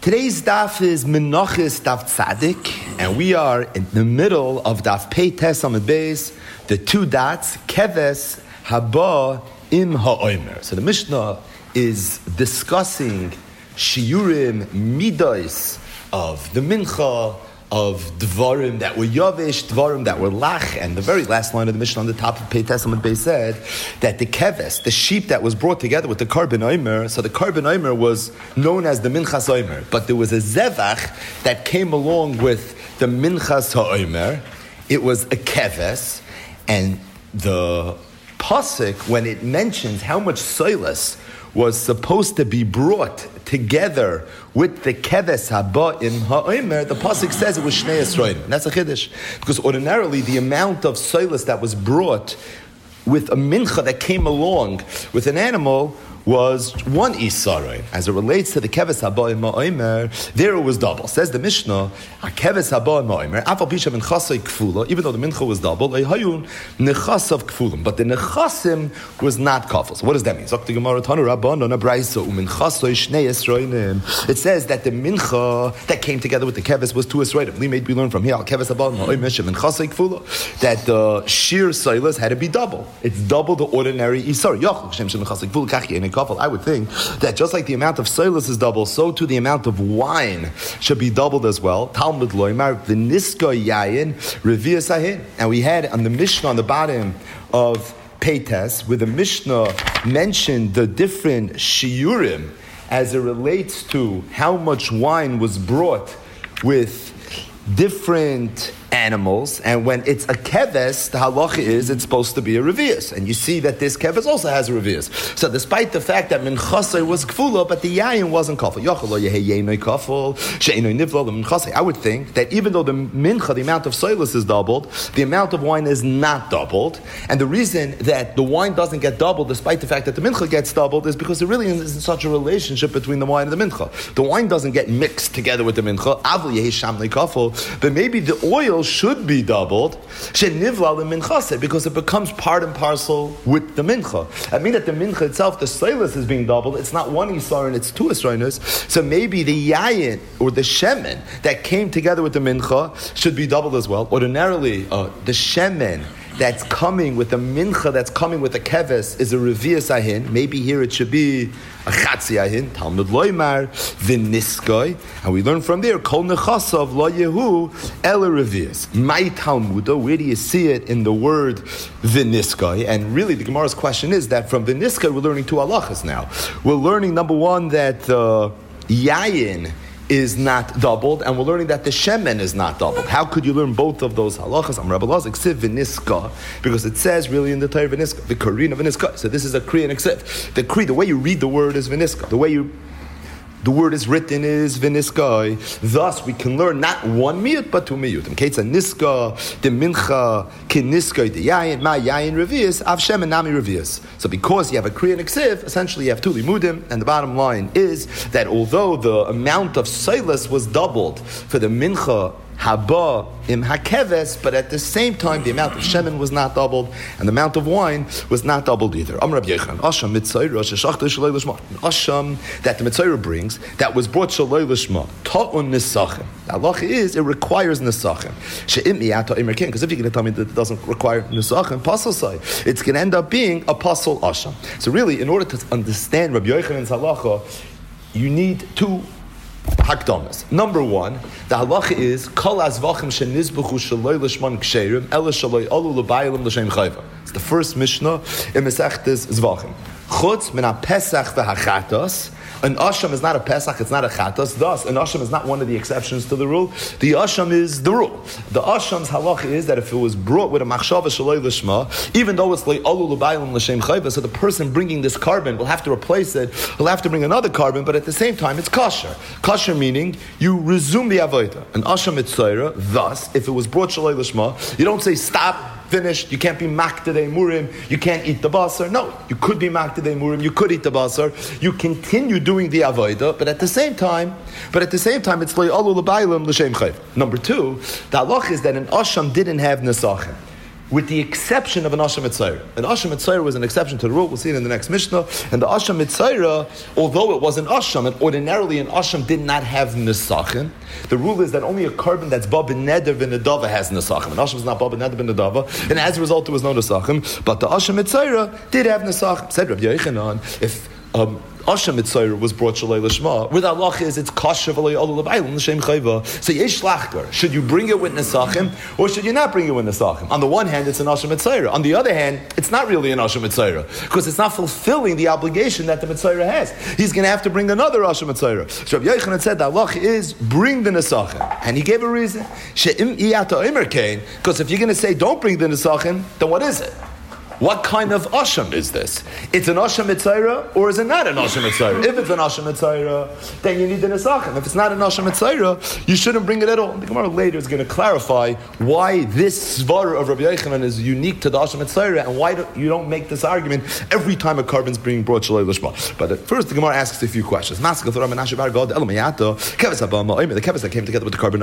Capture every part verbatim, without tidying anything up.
Today's daf is Menachos Daf Tzadik, and we are in the middle of Daf Pei Tes Amud Beis, the two dots, Keves Haba Im Ha'omer. So the Mishnah is discussing Shiurim Midos of the Mincha, of Dvarim that were Yavish, Dvarim that were Lach, and the very last line of the Mishnah on the top of Pei Tes Amud Beis said that the Keves, the sheep that was brought together with the Karban Omer, so the Karban Omer was known as the Minchas Omer, but there was a Zevach that came along with the Minchas HaOmer. It was a Keves, and the Pasuk, when it mentions how much Soilus was supposed to be brought together with the Keves Haba Im Ha'omer, the Pasuk says it was Shnei Esrayim. And that's a Chiddush. Because ordinarily the amount of soilus that was brought with a mincha that came along with an animal was one Isaray. As it relates to the Keves Haba Im Ha'omer, there it was double. Says the Mishnah, a Keves Haba Im Ha'omer, Afal Pisha Minchasai Kfula, even though the mincha was double, Hayun Nechasav Kfulim, but the Nechasim was not kafel. So what does that mean? Zok the Gemara Tanu Rabban on a Braisa Uminchasai Shnei Esrayim. It says that the mincha that came together with the Keves was two Esrayim. We made we learn from here, Keves Haba Im Ha'omer Minchasai Kfula, that the sheer silas had to be double. It's double the ordinary Isar. Yachol Shem Shem Minchasai Kfula Kachi. I would think that just like the amount of soilus is double, so too the amount of wine should be doubled as well. Talmud loymar v'niska yayin revius ahin. And we had on the Mishnah on the bottom of Pei Tes, where the Mishnah mentioned the different shiurim as it relates to how much wine was brought with different animals, and when it's a keves, the halacha is it's supposed to be a revius, and you see that this keves also has a revius. So, despite the fact that minchasei was kfula, but the yayin wasn't kafel. I would think that even though the mincha, the amount of soilus is doubled, the amount of wine is not doubled, and the reason that the wine doesn't get doubled, despite the fact that the mincha gets doubled, is because there really isn't such a relationship between the wine and the mincha. The wine doesn't get mixed together with the mincha, but maybe the oil should be doubled, because it becomes part and parcel with the mincha. I mean that the mincha itself, the soilus is being doubled. It's not one isar and it's two israinos. So maybe the yayin or the shemen that came together with the mincha should be doubled as well. Ordinarily, uh, the shemen that's coming with the mincha that's coming with the keves is a revius ahin. Maybe here it should be a chatzi ahin. Talmud loymar v'niskoy, and we learn from there kol nechasav lo yehu ela revius. My Talmuda, where do you see it in the word v'niskoy? And really, the Gemara's question is that from v'niskoy we're learning two halachas now. We're learning number one that uh, yayin is not doubled, and we're learning that the shemen is not doubled. How could you learn both of those halachas? I'm Rabbi Lazik, ksiv v'niska, because it says really in the Torah v'niska, the karina v'niska. So this is a kri and a ksiv. The kri, the way you read the word is v'niska. The way you the word is written is v'niskai. Thus, we can learn not one miyut, but two miyut. Ketza niska, the mincha, kin niskai, the yayin, ma yayin revius, av shem and nami revius. So because you have a kri and a ksiv, essentially you have two limudim, and the bottom line is that although the amount of soilus was doubled for the mincha, haba im hakeves, but at the same time the amount of shemen was not doubled and the amount of wine was not doubled either. Am Rabbi Yechon, asham mitzayra sheshachta shalei lishma. Asham that the mitzayra brings that was brought shalei lishma ta'un nisachim. The halacha is it requires nisachim. She'im miyata imerkin, because if you're going to tell me that it doesn't require nisachim, pasal say it's going to end up being a pasal asham. So really, in order to understand Rabbi Yechon's halacha, you need two hakdamas. Number one, the halacha is kol azvachim shenizbuchu shaloi l'shman ksherim ela shaloi alu l'bayim l'shem chayva. It's the first Mishnah in Masechtes Zvachim. Chutz min ha-pesach v'ha-chatos. An asham is not a pesach, it's not a chatos. Thus, an asham is not one of the exceptions to the rule. The asham is the rule. The asham's halacha is that if it was brought with a machshava shaloi l'shma, even though it's like alu l'bayim l'shem chayva, so the person bringing this carbon will have to replace it, he'll have to bring another carbon, but at the same time it's kosher. Kosher meaning you resume the avodah. An asham mitzayra, thus, if it was brought shaloi l'shma, you don't say stop, finished, you can't be maktadei murim, you can't eat the basar. No, you could be maktadei murim, you could eat the basar, you continue doing the avodah, but at the same time, but at the same time, it's loy alu l'baylim l'shem chayv. Number two, the halach is that an asham didn't have nesachim. with the exception of an Asham Mitzayra. An Asham Mitzayra was an exception to the rule. We'll see it in the next Mishnah. And the Asham Mitzayra, although it was an Asham, and ordinarily an Asham did not have Nesachin, the rule is that only a carbon that's Ba B'Neder V'Nedava has Nesachin. An Asham is not Ba B'Neder V'Nedava, and as a result there was no Nesachin. But the Asham Mitzayra did have Nesachin. Said Rabbi Yochanan, if um, Asham Mitzayra was brought Shalei Lishma, with Allah is it's Kasher V'Lei Olu L'Bayil L'Shem Chayva. So Yesh Lachgar, should you bring it with Nesachim, or should you not bring it with Nesachim? On the one hand, it's an Asham Mitzayra. On the other hand, it's not really an Asham Mitzayra, because it's not fulfilling the obligation that the Mitzayra has. He's going to have to bring another Asham Mitzayra. So Rabbi Yochanan said that Allah is bring the Nesachim. And he gave a reason. She'im iyata omer kain, because if you're going to say don't bring the Nesachim, then what is it? What kind of Asham is this? It's an Asham Mitzayra, or is it not an Asham Mitzayra? If it's an Asham Mitzayra, then you need the Nesachim. If it's not an Asham Mitzayra, you shouldn't bring it at all. The Gemara later is going to clarify why this Svara of Rabbi Yochanan is unique to the Asham Mitzayra, and why do, you don't make this argument every time a carbon is being brought Shalei Lishma. But at first, the Gemara asks a few questions. The keves that came together with the carbon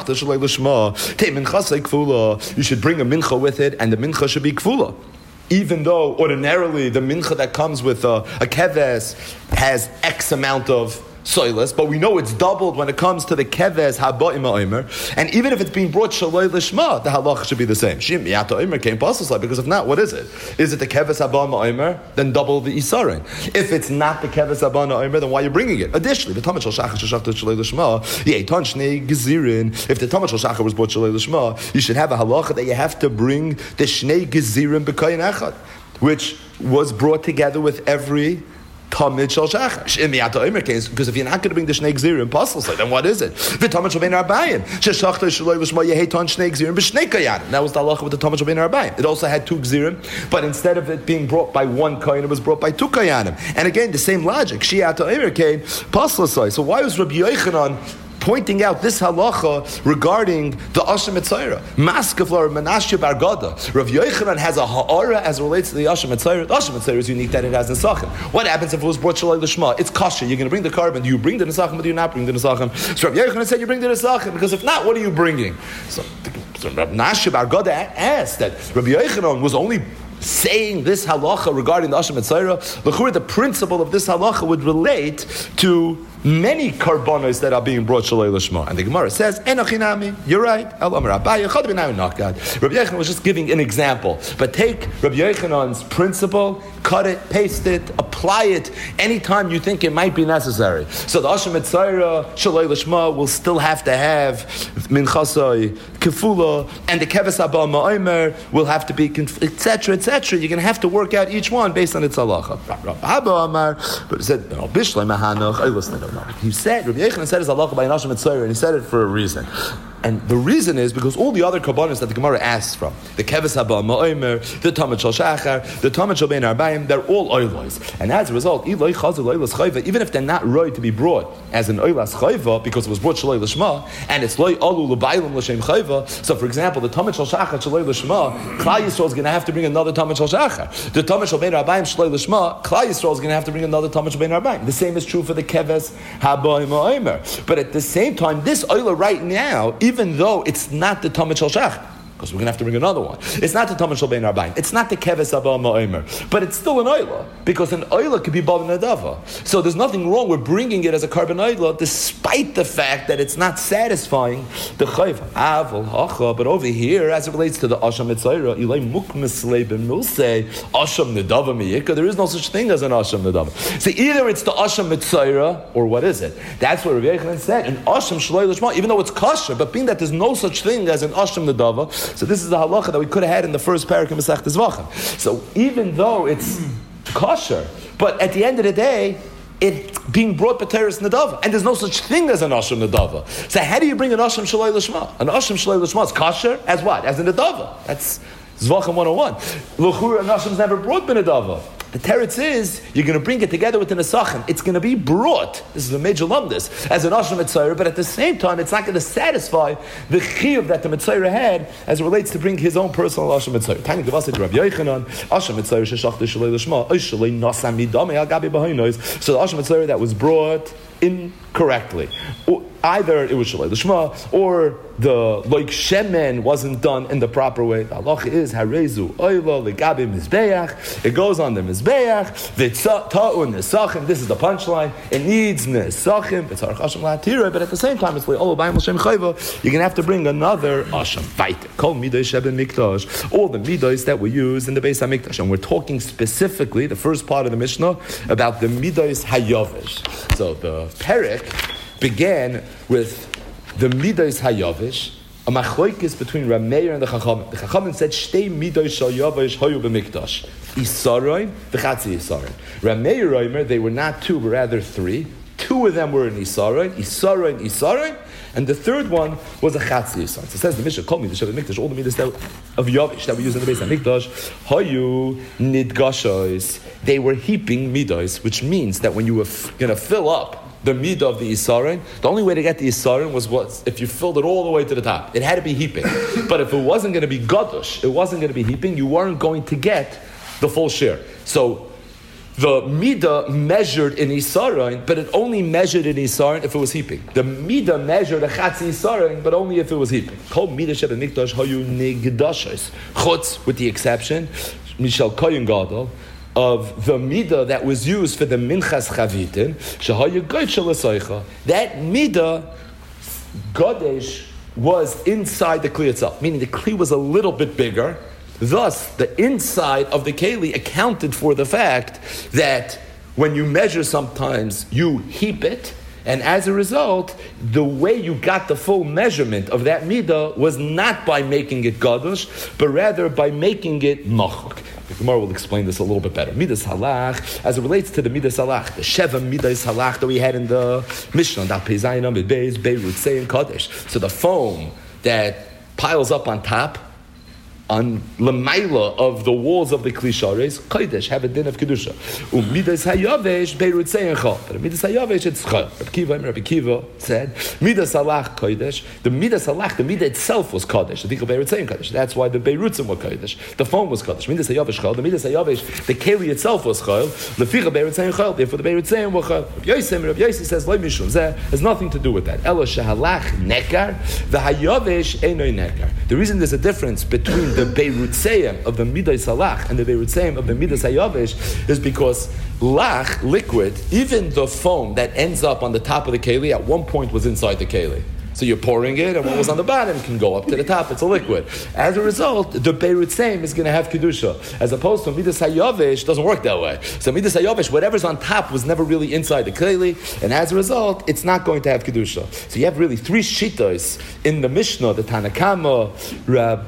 you should bring a mincha with it, and the mincha should be kfula. Even though ordinarily the mincha that comes with a, a keves has X amount of soilus, but we know it's doubled when it comes to the keves haba'im ha'omer, and even if it's being brought shaloi lishma, the halacha should be the same. Shim miyata omer came pasuk, because if not, what is it? Is it the keves haba'im ha'omer? Then double the isarin. If it's not the keves haba'im ha'omer, then why are you bringing it? Additionally, the tamid shel shachar sheshachta shaloi lishma, yeitan shnei gezirin. If the tamid shel shachar was brought shaloi lishma, you should have a halacha that you have to bring the shnei gezirin b'kayin echad, which was brought together with every Tamid shel shachar. Because if you're not going to bring the shnei gzirim puzzle, then what is it? The tamid shel bein arbayim. Sheshachta shaloi l'shma yeheton shnei gzirim b'shnei kayanim. That was the halacha with the tamid shel bein arbayim. It also had two gzirim, but instead of it being brought by one kayan, it was brought by two kayanim. And again, the same logic. Shiata omer kain puzzle. So why was Rabbi Yochanan pointing out this halacha regarding the Asham Mitzayra? Maskeflar Menashe Bar Gada. Rav Yochanan has a ha'ara as it relates to the Asham Mitzayra. The Asham Mitzayra is unique that it has Nesachim. What happens if it was brought Shalei Lishma? It's kasher. You're going to bring the carbon. Do you bring the Nesachim or do you not bring the Nesachim? So Rav Yochanan said you bring the Nesachim, because if not, what are you bringing? So, so Rav Menashe Bar Gada asked that Rav Yochanan was only saying this halacha regarding the Asham Mitzayra. The principle of this halacha would relate to many karbonos that are being brought shalei lishma. And the Gemara says, Enochinami, you're right. Rabbi Yochanan was just giving an example. But take Rabbi Yochanan's principle, cut it, paste it, apply it anytime you think it might be necessary. So the Asham Mitzayra, shalei lishma, will still have to have minchasai, kefula, and the keves haba ma'omer will have to be, et cetera, et cetera. You're going to have to work out each one based on its halacha. But he said, no, bishlei mahanach, I listen. He said, Rabbi Yochanan said his halacha by an Asham Mitzayra, and he said it for a reason. And the reason is because all the other karbanos that the Gemara asks from, the keves haba ma'omer, the tamid shel shachar, the tamid shel bein arbayim, they're all oilos. And as a result, even if they're not right to be brought as an oilas chayva, because it was brought shalei lishma, and it's loy alu l'baylim l'shem chayva. So, for example, the tamid shel shachar shalei lishma, Klal Yisrael is going to have to bring another tamid shel shachar. The tamid shel bein arbayim shalei lishma, Klal Yisrael is going to have to bring another tamid shel bein arbayim. The same is true for the keves haba ma'omer. But at the same time, this oila right now, even though it's not the tamid shel shachar, because we're going to have to bring another one. It's not the tamid shel bein arbayim. It's not the keves haba ma'omer. But it's still an oila, because an oila could be ba b'nedava. So there's nothing wrong with bringing it as a carbon oila, despite the fact that it's not satisfying the chayv. Aval hacha. But over here, as it relates to the Asham Mitzayra, ilay mukmes leibim will say Asham nedava miyika. There is no such thing as an Asham nedava. So either it's the Asham Mitzayra, or what is it? That's what Rabbi Yochanan said. An Asham shalei lishma, even though it's kosher, but being that there's no such thing as an Asham nedava. So this is the halacha that we could have had in the first parak of Masechtas Zvachim. So even though it's kosher, but at the end of the day, it's being brought b'teres nedava, and there's no such thing as an asham nedava. So how do you bring an asham shalei lishma? An asham shalei lishma is kosher as what? As a nedava. That's Zvachim one oh one. L'chura, an asham is never brought b'nedava. The teretz is, you're going to bring it together with the Nesachim. It's going to be brought, this is a major lumdus, as an Asham Mitzayra, but at the same time, it's not going to satisfy the chiyuv that the Mitzayra had as it relates to bring his own personal Asham Mitzayra. Tani Gavasi to Rabbi Yochanan, Asham Mitzayra sheshachta shalei lishma, oy shalei nasam midame al gabi b'hoinos. So the Asham Mitzayra that was brought incorrectly, either it was Shalei L'Shma, or the like Shemen wasn't done in the proper way. The halacha is Harezu Oila Legabi Mizbeach. It goes on the Mizbeach. V'tza'u Nesachim. This is the punchline. It needs Nesachim. It's Harach Hashem La'atira, but at the same time, it's like Olo B'ayim L'Shem Chayva. You're going to have to bring another Hashem. Fight. Kol Midoy Sheben Mikdash. All the Midoys that were used in the Beis HaMikdash. And we're talking specifically, the first part of the Mishnah, about the Midoys Hayovish. So the Perek began with the Midos Hayavish, a machlokes between Rameir and the Chachamim. The Chachamim said, Shtei Midos Shal Yavish Hayu B'Mikdash. Isaroin, V'chatzi Isaroin. Rameir Reimer, they were not two, but rather three. Two of them were in Isaroin, Isaroin, Isaroin, and the third one was a Chatzi Isaroin. So it says the Mishnah, Kol Midos Shal B'Mikdash, all the Midos of Yavish that we use in the Beis HaMikdash, Hayu Nidgashois. They were heaping Midos, which means that when you were f- going to fill up the midah of the Isarin, the only way to get the Isarin was what? If you filled it all the way to the top. It had to be heaping. But if it wasn't going to be Gadush, it wasn't going to be heaping, you weren't going to get the full share. So the midah measured in Isarin, but it only measured in Isarin if it was heaping. The midah measured a Chatzi Isarin, but only if it was heaping. Kol midah sheben mikdash hayu nigdashos. Chutz, with the exception, Mishal Koyin Gadol, of the midah that was used for the minchas chavitin, shehaya goytshel l'soicha. That midah, Gadesh, was inside the kli itself, meaning the kli was a little bit bigger. Thus, the inside of the keli accounted for the fact that when you measure sometimes, you heap it, and as a result, the way you got the full measurement of that midah was not by making it Gadesh, but rather by making it machuk. The Gemara will explain this a little bit better. Midas halach, as it relates to the Midas halach, the Sheva Midas halach that we had in the Mishnah, that Pezayinam, Beis, Beirut, Say, and Kadesh. So the foam that piles up on top, on lemaila of the walls of the klishares, kodesh have a din of kedusha. Umidas hayavesh beirut seincha. But midas hayavesh it's chal. Rabbi Kiva, Rabbi Kiva said midas halach kodesh. The midas halach, the midah itself was kodesh. The tikal beirut sein kodesh. That's why the beirutzim were kodesh. The foam was kodesh. Midas hayavesh chal. The midas hayavesh, the keli itself was chal. Leficha beirut sein chal. Therefore the beirut sein were chal. Rabbi Yosem, Rabbi Yosem says loy mishum zeh has nothing to do with that. Elo shehalach nekar. The hayavesh einoi nekar. The reason there's a difference between the Beirutzeim of the Midas Halach and the Beirutzeim of the Midas Hayavish is because Lach, liquid, even the foam that ends up on the top of the keli at one point was inside the keli. So you're pouring it, and what was on the bottom can go up to the top. It's a liquid. As a result, the Beirutzeim is going to have Kedusha. As opposed to Midas Hayavish, doesn't work that way. So Midas Hayavish, whatever's on top was never really inside the Keli, and as a result, it's not going to have Kedusha. So you have really three Shittas in the Mishnah, the Tanakama, Rab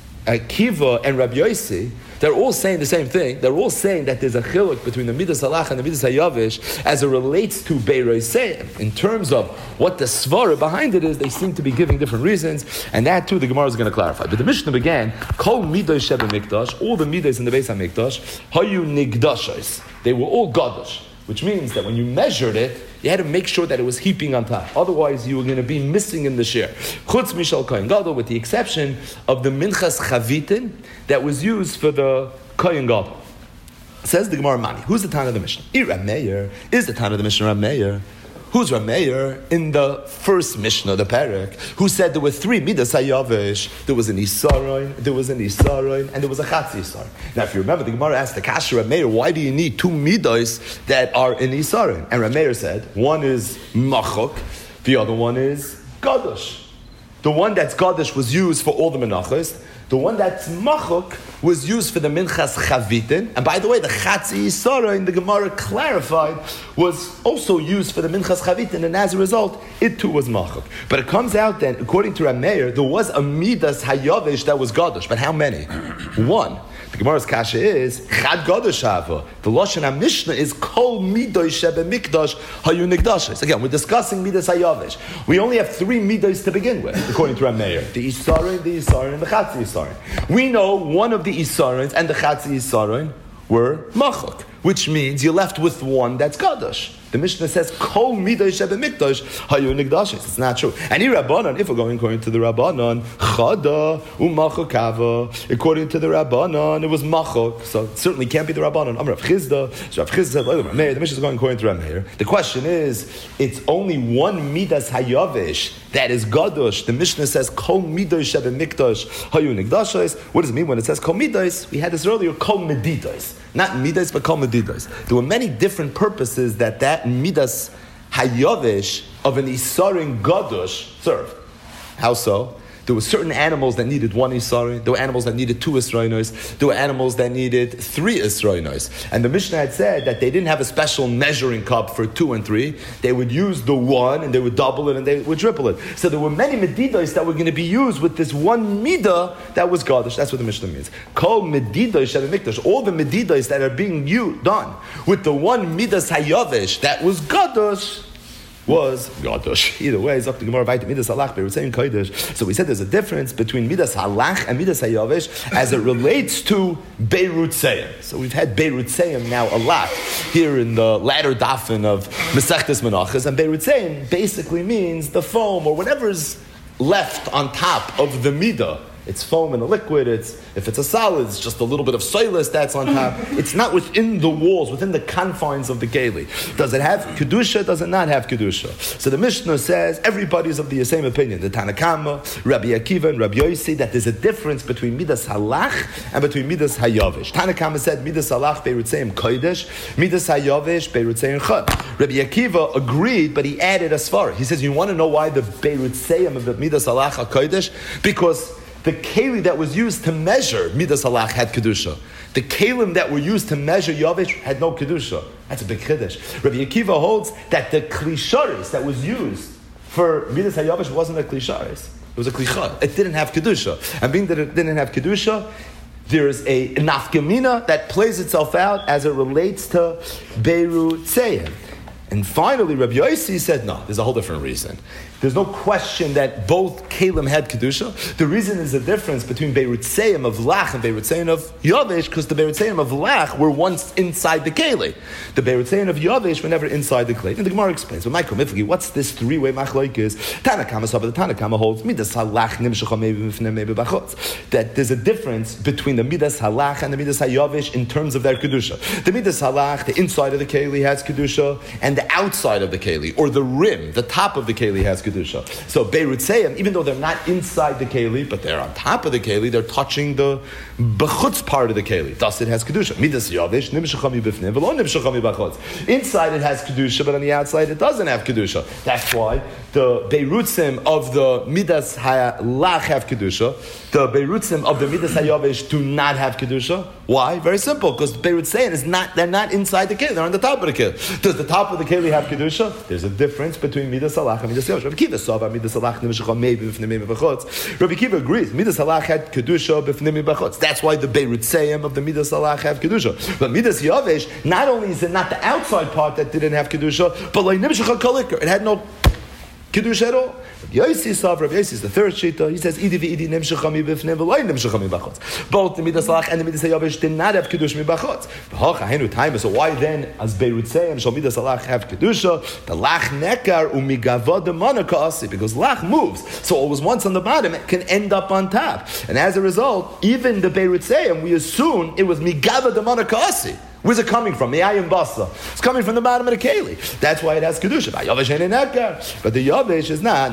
Akiva, and Rabbi Yossi. They're all saying the same thing. They're all saying that there's a chiluk between the Midas Halach and the Midas Hayavish as it relates to Beirutzeim. In terms of what the svara behind it is, they seem to be giving different reasons, and that too the Gemara is going to clarify. But the Mishnah began, Kol Midas Sheba Mikdash, all the Midas in the Beis HaMikdash, Hayu Nigdashos. They were all Gadosh, which means that when you measured it, you had to make sure that it was heaping on top. Otherwise, you were going to be missing in the share. Chutz Mishal Kohen Gadol, with the exception of the Minchas Chavitin that was used for the Kohen Gadol. Says the Gemara Mani. Who's the Tana of the Mishnah? Rav Meir. Is the Tana of the Mishnah Rav Meir? Who's Rav Meir in the first Mishnah, the Perek, who said there were three Midas Hayavish? There was an Isaroin, there was an Isaroin, and there was a Chatzi Isaroin. Now, if you remember, the Gemara asked the Kasha Rav Meir, why do you need two Midas that are in Isaroin? And Rav Meir said, one is Machok, the other one is Gadosh. The one that's Gadosh was used for all the Menachos. The one that's Machok was used for the Minchas Chavitin. And by the way, the Chatzi Yisara in the Gemara clarified was also used for the Minchas Chavitin. And as a result, it too was Machok. But it comes out then, according to Rameir, there was a Midas Hayavish that was Gadosh. But how many? One. The Gemara's kasha is Chad Gadosh Hava. The Lashon HaMishnah is Kol Midoy Shebe Mikdash Hayu Nigdashos. Again, we're discussing Midas Hayavish. We only have three Midas to begin with, according to Rameir: the Isarin, the Isarin, and the Chatzi Isarin. We know one of the Isarins and the Chatzi Isarin were Machok, which means you're left with one that's Gadosh. The Mishnah says, Kol midah shebe mikdash hayu nigdashes. It's not true. And here Rabbanon, if we're going according to the Rabbanon, chada u'machok kava. According to the Rabbanon, it was machok. So it certainly can't be the Rabbanon. I'm Rav Chizda. So Rav Chizda said, the Mishnah is going according to Rav Meir. The question is, it's only one midas hayavish that is gadush. The Mishnah says, Kol midah shebe mikdash hayu nigdashes. What does it mean when it says Kol midas? We had this earlier, Kol medidas. Not midas, but Kol medidas. There were many different purposes that that midas hayavish of an isarin gadush served. How so? There were certain animals that needed one Isari. There were animals that needed two Israinos. There were animals that needed three Israinos. And the Mishnah had said that they didn't have a special measuring cup for two and three. They would use the one and they would double it and they would triple it. So there were many Medidos that were going to be used with this one Midah that was Gadish. That's what the Mishnah means. Kol Medidos Shel Mikdash. All the Medidos that are being used, done with the one Midas Hayavish that was Gadish was Gadosh. Either way, it's up to Gemara Vayit Midas Halach, but we're saying Kodesh. So we said there's a difference between Midas Halach and Midas Hayavish as it relates to Beirut Seyim. So we've had Beirut Seyim now a lot here in the latter dafin of Masechtas Menachos, and Beirut Seyim basically means the foam or whatever's left on top of the Midah. It's foam in a liquid. It's if it's a solid, it's just a little bit of soilus that's on top. It's not within the walls, within the confines of the keli. Does it have kedusha? Does it not have kedusha? So the Mishnah says everybody's of the same opinion. The Tanakama, Rabbi Akiva, and Rabbi Yossi that there's a difference between midas halach and between midas hayavish. Tanakama said midas halach beirutzeim kodesh, midas hayavish beirutzeim chad. Rabbi Akiva agreed, but he added a svara. He says, you want to know why the beirutzeim of the midas halach are kodesh? Because the keli that was used to measure midas halach had kedusha. The kelim that were used to measure yavish had no kedusha. That's a big chiddush. Rabbi Akiva holds that the klisharis that was used for midas hayavish wasn't a klisharis. It was a klisha. It didn't have kedusha. And being that it didn't have kedusha, there is a nafkamina that plays itself out as it relates to Beirut Seyim. And finally, Rabbi Yossi said, no, there's a whole different reason. There's no question that both Kalim had Kedusha. The reason is the difference between Beirut Seyim of Lach and Beirut Seyim of Yavish, because the Beirut Seyim of Lach were once inside the Keli. The Beirut Seyim of Yavish were never inside the Keli. And the Gemara explains, well, Michael Mifli, what's this three-way machlok is? Tanakama Saba, the Tanakama holds, Midas Halach Nimshecha Maybe Mifnei Maybe Bachotz. That there's a difference between the Midas Halach and the Midas Hayavish in terms of their Kedusha. The Midas Halach, the inside of the Keli has Kedusha, and the outside of the Keli, or the rim, the top of the Keli has Kedusha. So Beirut Seyim, even though they're not inside the Keli, but they're on top of the Keli, they're touching the Bechutz part of the Keli. Thus it has Kedusha. Midas Yavish, Nimshachami Bifnim, Velo Nimshachami Bachutz. Inside it has Kedusha, but on the outside it doesn't have Kedusha. That's why the Beirutzim of the Midas Halach have Kedusha. The Beirutzim of the Midas Hayavish do not have Kedusha. Why? Very simple, because Beirut Seyim is not, they're not inside the Keli, they're on the top of the Keli. Does the top of the Keli have Kedusha? There's a difference between Midas Halach and Midas Yavish. Rabbi Kiva saw about Midas Halach Nimshacham maybe Bifnim Bachutz. Rabbi Kiva agrees. Midas Halach had Kedusha Bifnim Bachutz. That's why the Beirut Seyim of the Midas Halach have Kedusha. But Midas Yavish, not only is it not the outside part that didn't have Kedusha, but like Nimshacham Kalikar, it had no Kedusha at all. Yossi saw, Rabbi Yossi is the third shita. He says, "Idi v'idi nimshachami b'fnei v'loy nimshachami b'chutz." Both the Midas Halach and the Midas Hayavish did not have kedusha b'chutz. So why then, as Beirut Seyim shall Midas Halach have kedusha? The lach nekar umigavod demonakasi, because lach moves, so what was once on the bottom it can end up on top, and as a result, even the Beirut Seyim, we assume it was migavod demonakasi. Where's it coming from? The ayin basa. It's coming from the bottom of the keli. That's why it has kedusha. But the yavish is not.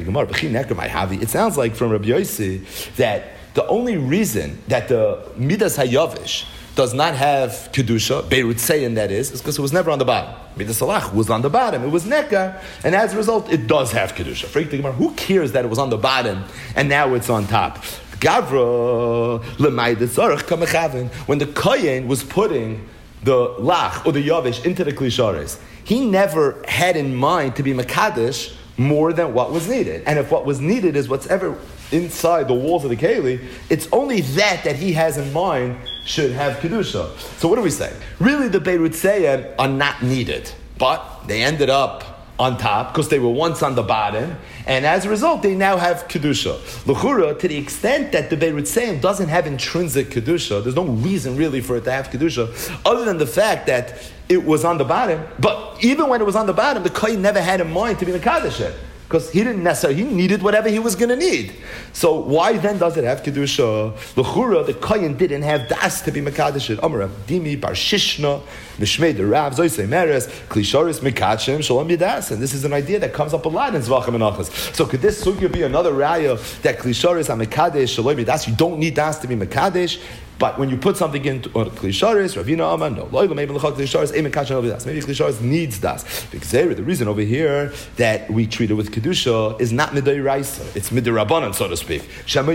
It sounds like from Rabbi Yossi that the only reason that the midas hayavish does not have kedusha, Beirut Seyim that is, is because it was never on the bottom. Midas Halach was on the bottom. It was nekar, and as a result, it does have kedusha. Who cares that it was on the bottom and now it's on top? Gavra l'maydet kamechavin. When the kohen was putting the lach or the yavish into the klishares, he never had in mind to be makadesh more than what was needed. And if what was needed is whatever inside the walls of the keli, it's only that that he has in mind should have kedusha. So what do we say? Really, the Beirut Seyim are not needed, but they ended up on top because they were once on the bottom, and as a result, they now have kedusha. L'chura, to the extent that the Beit Ritzeim doesn't have intrinsic kedusha, there's no reason really for it to have kedusha, other than the fact that it was on the bottom. But even when it was on the bottom, the kohen never had in mind to be mekadesh it, because he didn't necessarily, he needed whatever he was going to need. So why then does it have kedusha? L'chura, the kohen didn't have das to be mekadesh it. Amar Dimi bar Shishna mishmei the Rav zoysei meres klisharis mikachem shalom yadas. And this is an idea that comes up a lot in Zvachim and Achas. So could this sugya be another raya that klisharis amekadesh shalom yadas? You don't need das to be mekadesh. But when you put something into klisharis, Ravina Amar, no, maybe klisharis needs das. Because the reason over here that we treat it with kedusha is not midday raisa; it's midday rabbanan, so to speak.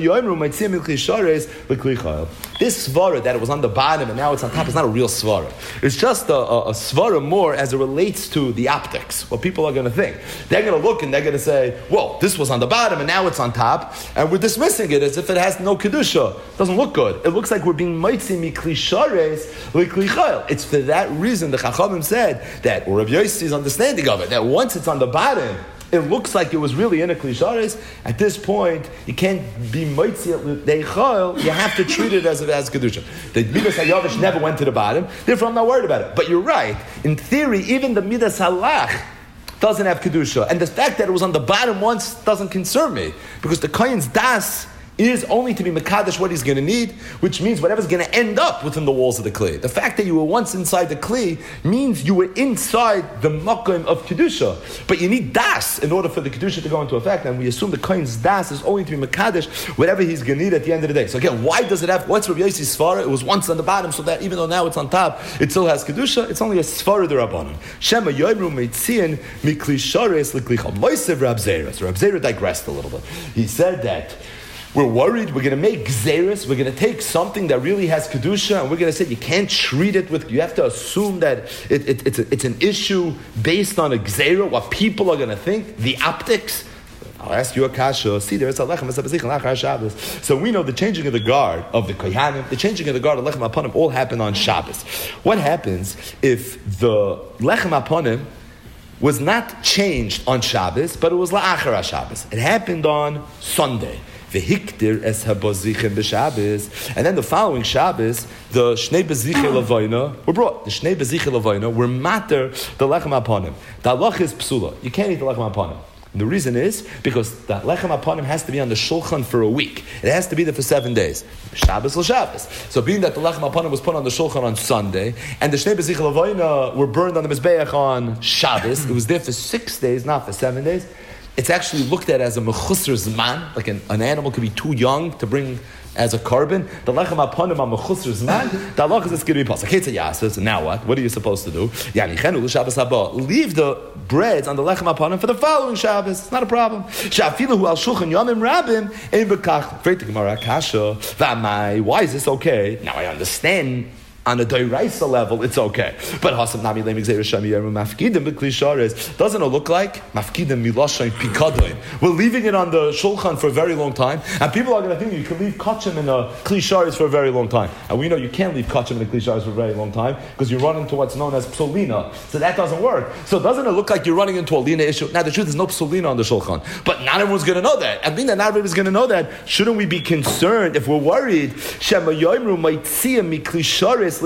This svara that it was on the bottom and now it's on top is not a real svara. It's just a, a, a svara more as it relates to the optics. What people are going to think, they're going to look and they're going to say, "Well, this was on the bottom and now it's on top," and we're dismissing it as if it has no kedusha. It doesn't look good. It looks like we're being mitzvah miklishares liklichayil. It's for that reason the Chachamim said that, or Rav Yossi's understanding of it, that once it's on the bottom, it looks like it was really in a klishares. At this point, you can't be mitzvah deichayil. You have to treat it as as kedusha. The midas hayavish never went to the bottom, therefore I'm not worried about it. But you're right. In theory, even the midas halach doesn't have kedusha, and the fact that it was on the bottom once doesn't concern me, because the kohen's das is only to be mekadesh what he's going to need, which means whatever's going to end up within the walls of the kli. The fact that you were once inside the kli means you were inside the makom of kedusha, but you need das in order for the kedusha to go into effect, and we assume the kohen's das is only to be mekadesh whatever he's going to need at the end of the day. So again, why does it have, what's Rabbi Yossi's svara? It was once on the bottom, so that even though now it's on top, it still has kedusha. It's only a svara d'Rabbanan. Shema yoimru meitzian mikli shares l'klicha moisev Rab Zera. So Rab Zera digressed a little bit. He said that we're worried, we're going to make gzeris, we're going to take something that really has kedusha, and we're going to say you can't treat it with, you have to assume that it, it, it's, a, it's an issue based on a gzera, what people are going to think, the optics. I'll ask you a kasha. See, there's a lechem l'achar Shabbos. So we know the changing of the guard of the kohanim, the changing of the guard of lechem aponim all happened on Shabbos. What happens if the lechem aponim was not changed on Shabbos, but it was la'achar Shabbos? It happened on Sunday. V'hiktir es habozichim b'Shabbos, and then the following Shabbos, the shnei bezichim levayna were brought. The shnei bezichim levayna were mater the lechem aponim. The halach is psula. You can't eat the lechem aponim. And the reason is because the lechem aponim has to be on the shulchan for a week. It has to be there for seven days. Shabbos l'Shabbos. So being that the lechem aponim was put on the shulchan on Sunday, and the shnei bezichim levayna were burned on the mizbeach on Shabbos, it was there for six days, not for seven days. It's actually looked at as a mechusar zman, like an, an animal could be too young to bring as a carbon. The lechem aponim on mechusar zman, the halach is it's going to be possible. Ketza yasas, and now what? What are you supposed to do? Yani chenu l'Shabbos haba. Leave the breads on the lechem aponim for the following Shabbos. It's not a problem. Shafilu hu al shulchan yomim rabim ein bekach. Great Gemara kasha. V'amai. Why is this okay? Now I understand. On a doiraisa level, it's okay. But hasam nami leim gzeir shami yeru mafkidim b'klishares. Doesn't it look like mafkidim miloshain pikadoin? We're leaving it on the shulchan for a very long time, and people are going to think you can leave kachim in a klishares for a very long time. And we know you can't leave kachim in a klishares for a very long time because you run into what's known as psolina. So that doesn't work. So doesn't it look like you're running into a lina issue? Now the truth is no psolina on the shulchan, but not everyone's going to know that. And being that not everyone's going to know that, shouldn't we be concerned if we're worried? Shema yoimru maitzia miklishares.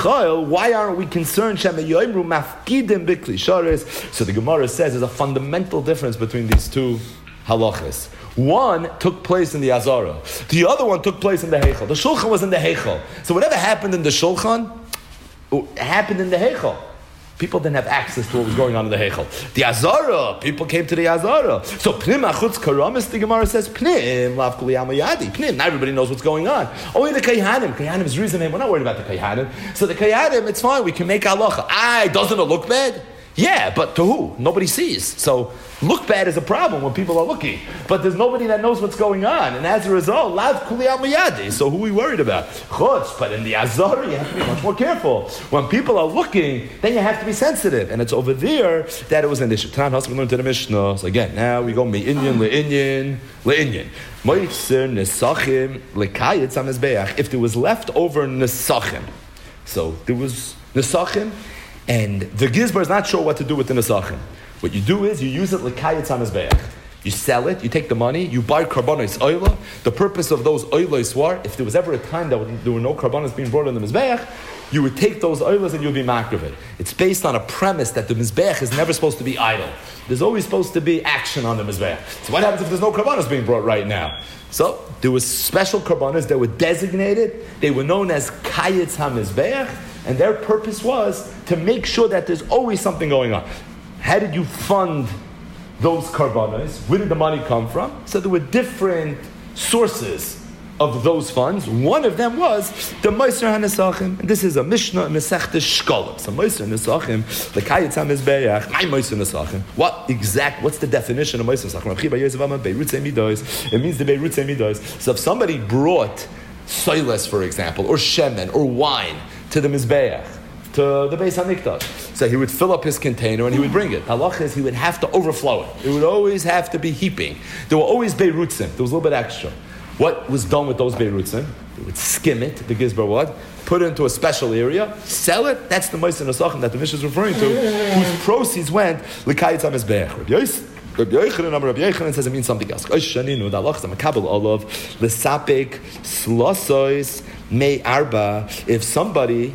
Why aren't we concerned? So the Gemara says there's a fundamental difference between these two halachas. One took place in the Azara. The other one took place in the Heichal. The Shulchan was in the Heichal. So whatever happened in the Shulchan, it happened in the Heichal. People didn't have access to what was going on in the Heichal. The Azara, people came to the Azara. So Pnim achutz karamis, the Gemara says, Pnim lav kuli amayadi. Pnim, not everybody knows what's going on. Only the Kayhanim. Kayhanim is reasoning. We're not worried about the Kayhanim. So the Kayhanim, it's fine. We can make halacha. Aye, doesn't it look bad? Yeah, but to who? Nobody sees. So look bad is a problem when people are looking. But there's nobody that knows what's going on. And as a result, lav kuli amayadi. So who are we worried about? Chutz, but in the Azara, you have to be much more careful. When people are looking, then you have to be sensitive. And it's over there that it was an issue. Tan Hasan learned to the Mishnah. So again, now we go me'inyan, le'inyan, le'inyan. Moitzer nesachim lekayetz hamizbeach. If there was leftover nesachim, so there was nesachim, and the Gizbar is not sure what to do with the nesachim. What you do is you use it l'kayetz hamizbeach. You sell it, you take the money, you buy karbanos oila. The purpose of those oilos were, if there was ever a time that there were no karbanos being brought in the mizbeach, you would take those oilos and you would be makriv. It's based on a premise that the mizbeach is never supposed to be idle. There's always supposed to be action on the mizbeach. So what happens if there's no karbanos being brought right now? So there was special karbanos that were designated. They were known as kayetz hamizbeach, and their purpose was to make sure that there's always something going on. How did you fund those karbanos? Where did the money come from? So there were different sources of those funds. One of them was the Meiser HaNesachim. And this is a Mishnah in Masechta Shkolim. So Meiser HaNesachim, the Kayetz HaMizbeach, my Meiser HaNesachim. What exact, what's the definition of Meiser HaNesachim? It means the Beirut Midos. So if somebody brought soiles, for example, or shemen, or wine to the Mizbeach, to the Beis HaMikdash, so he would fill up his container and he would bring it. Halach is he would have to overflow it. It would always have to be heaping. There were always beirutzim. There was a little bit extra. What was done with those beirutzim? They would skim it, the gizbar would, put it into a special area, sell it. That's the Meiser HaNesachim that the Mishnah is referring to, whose proceeds went l'kayetz hamizbeach. Rabbi Yochanan, Rabbi Yochanan says it means something else. Shaninu, the halach is a makabel olav l'sapek slosois mei arba. If somebody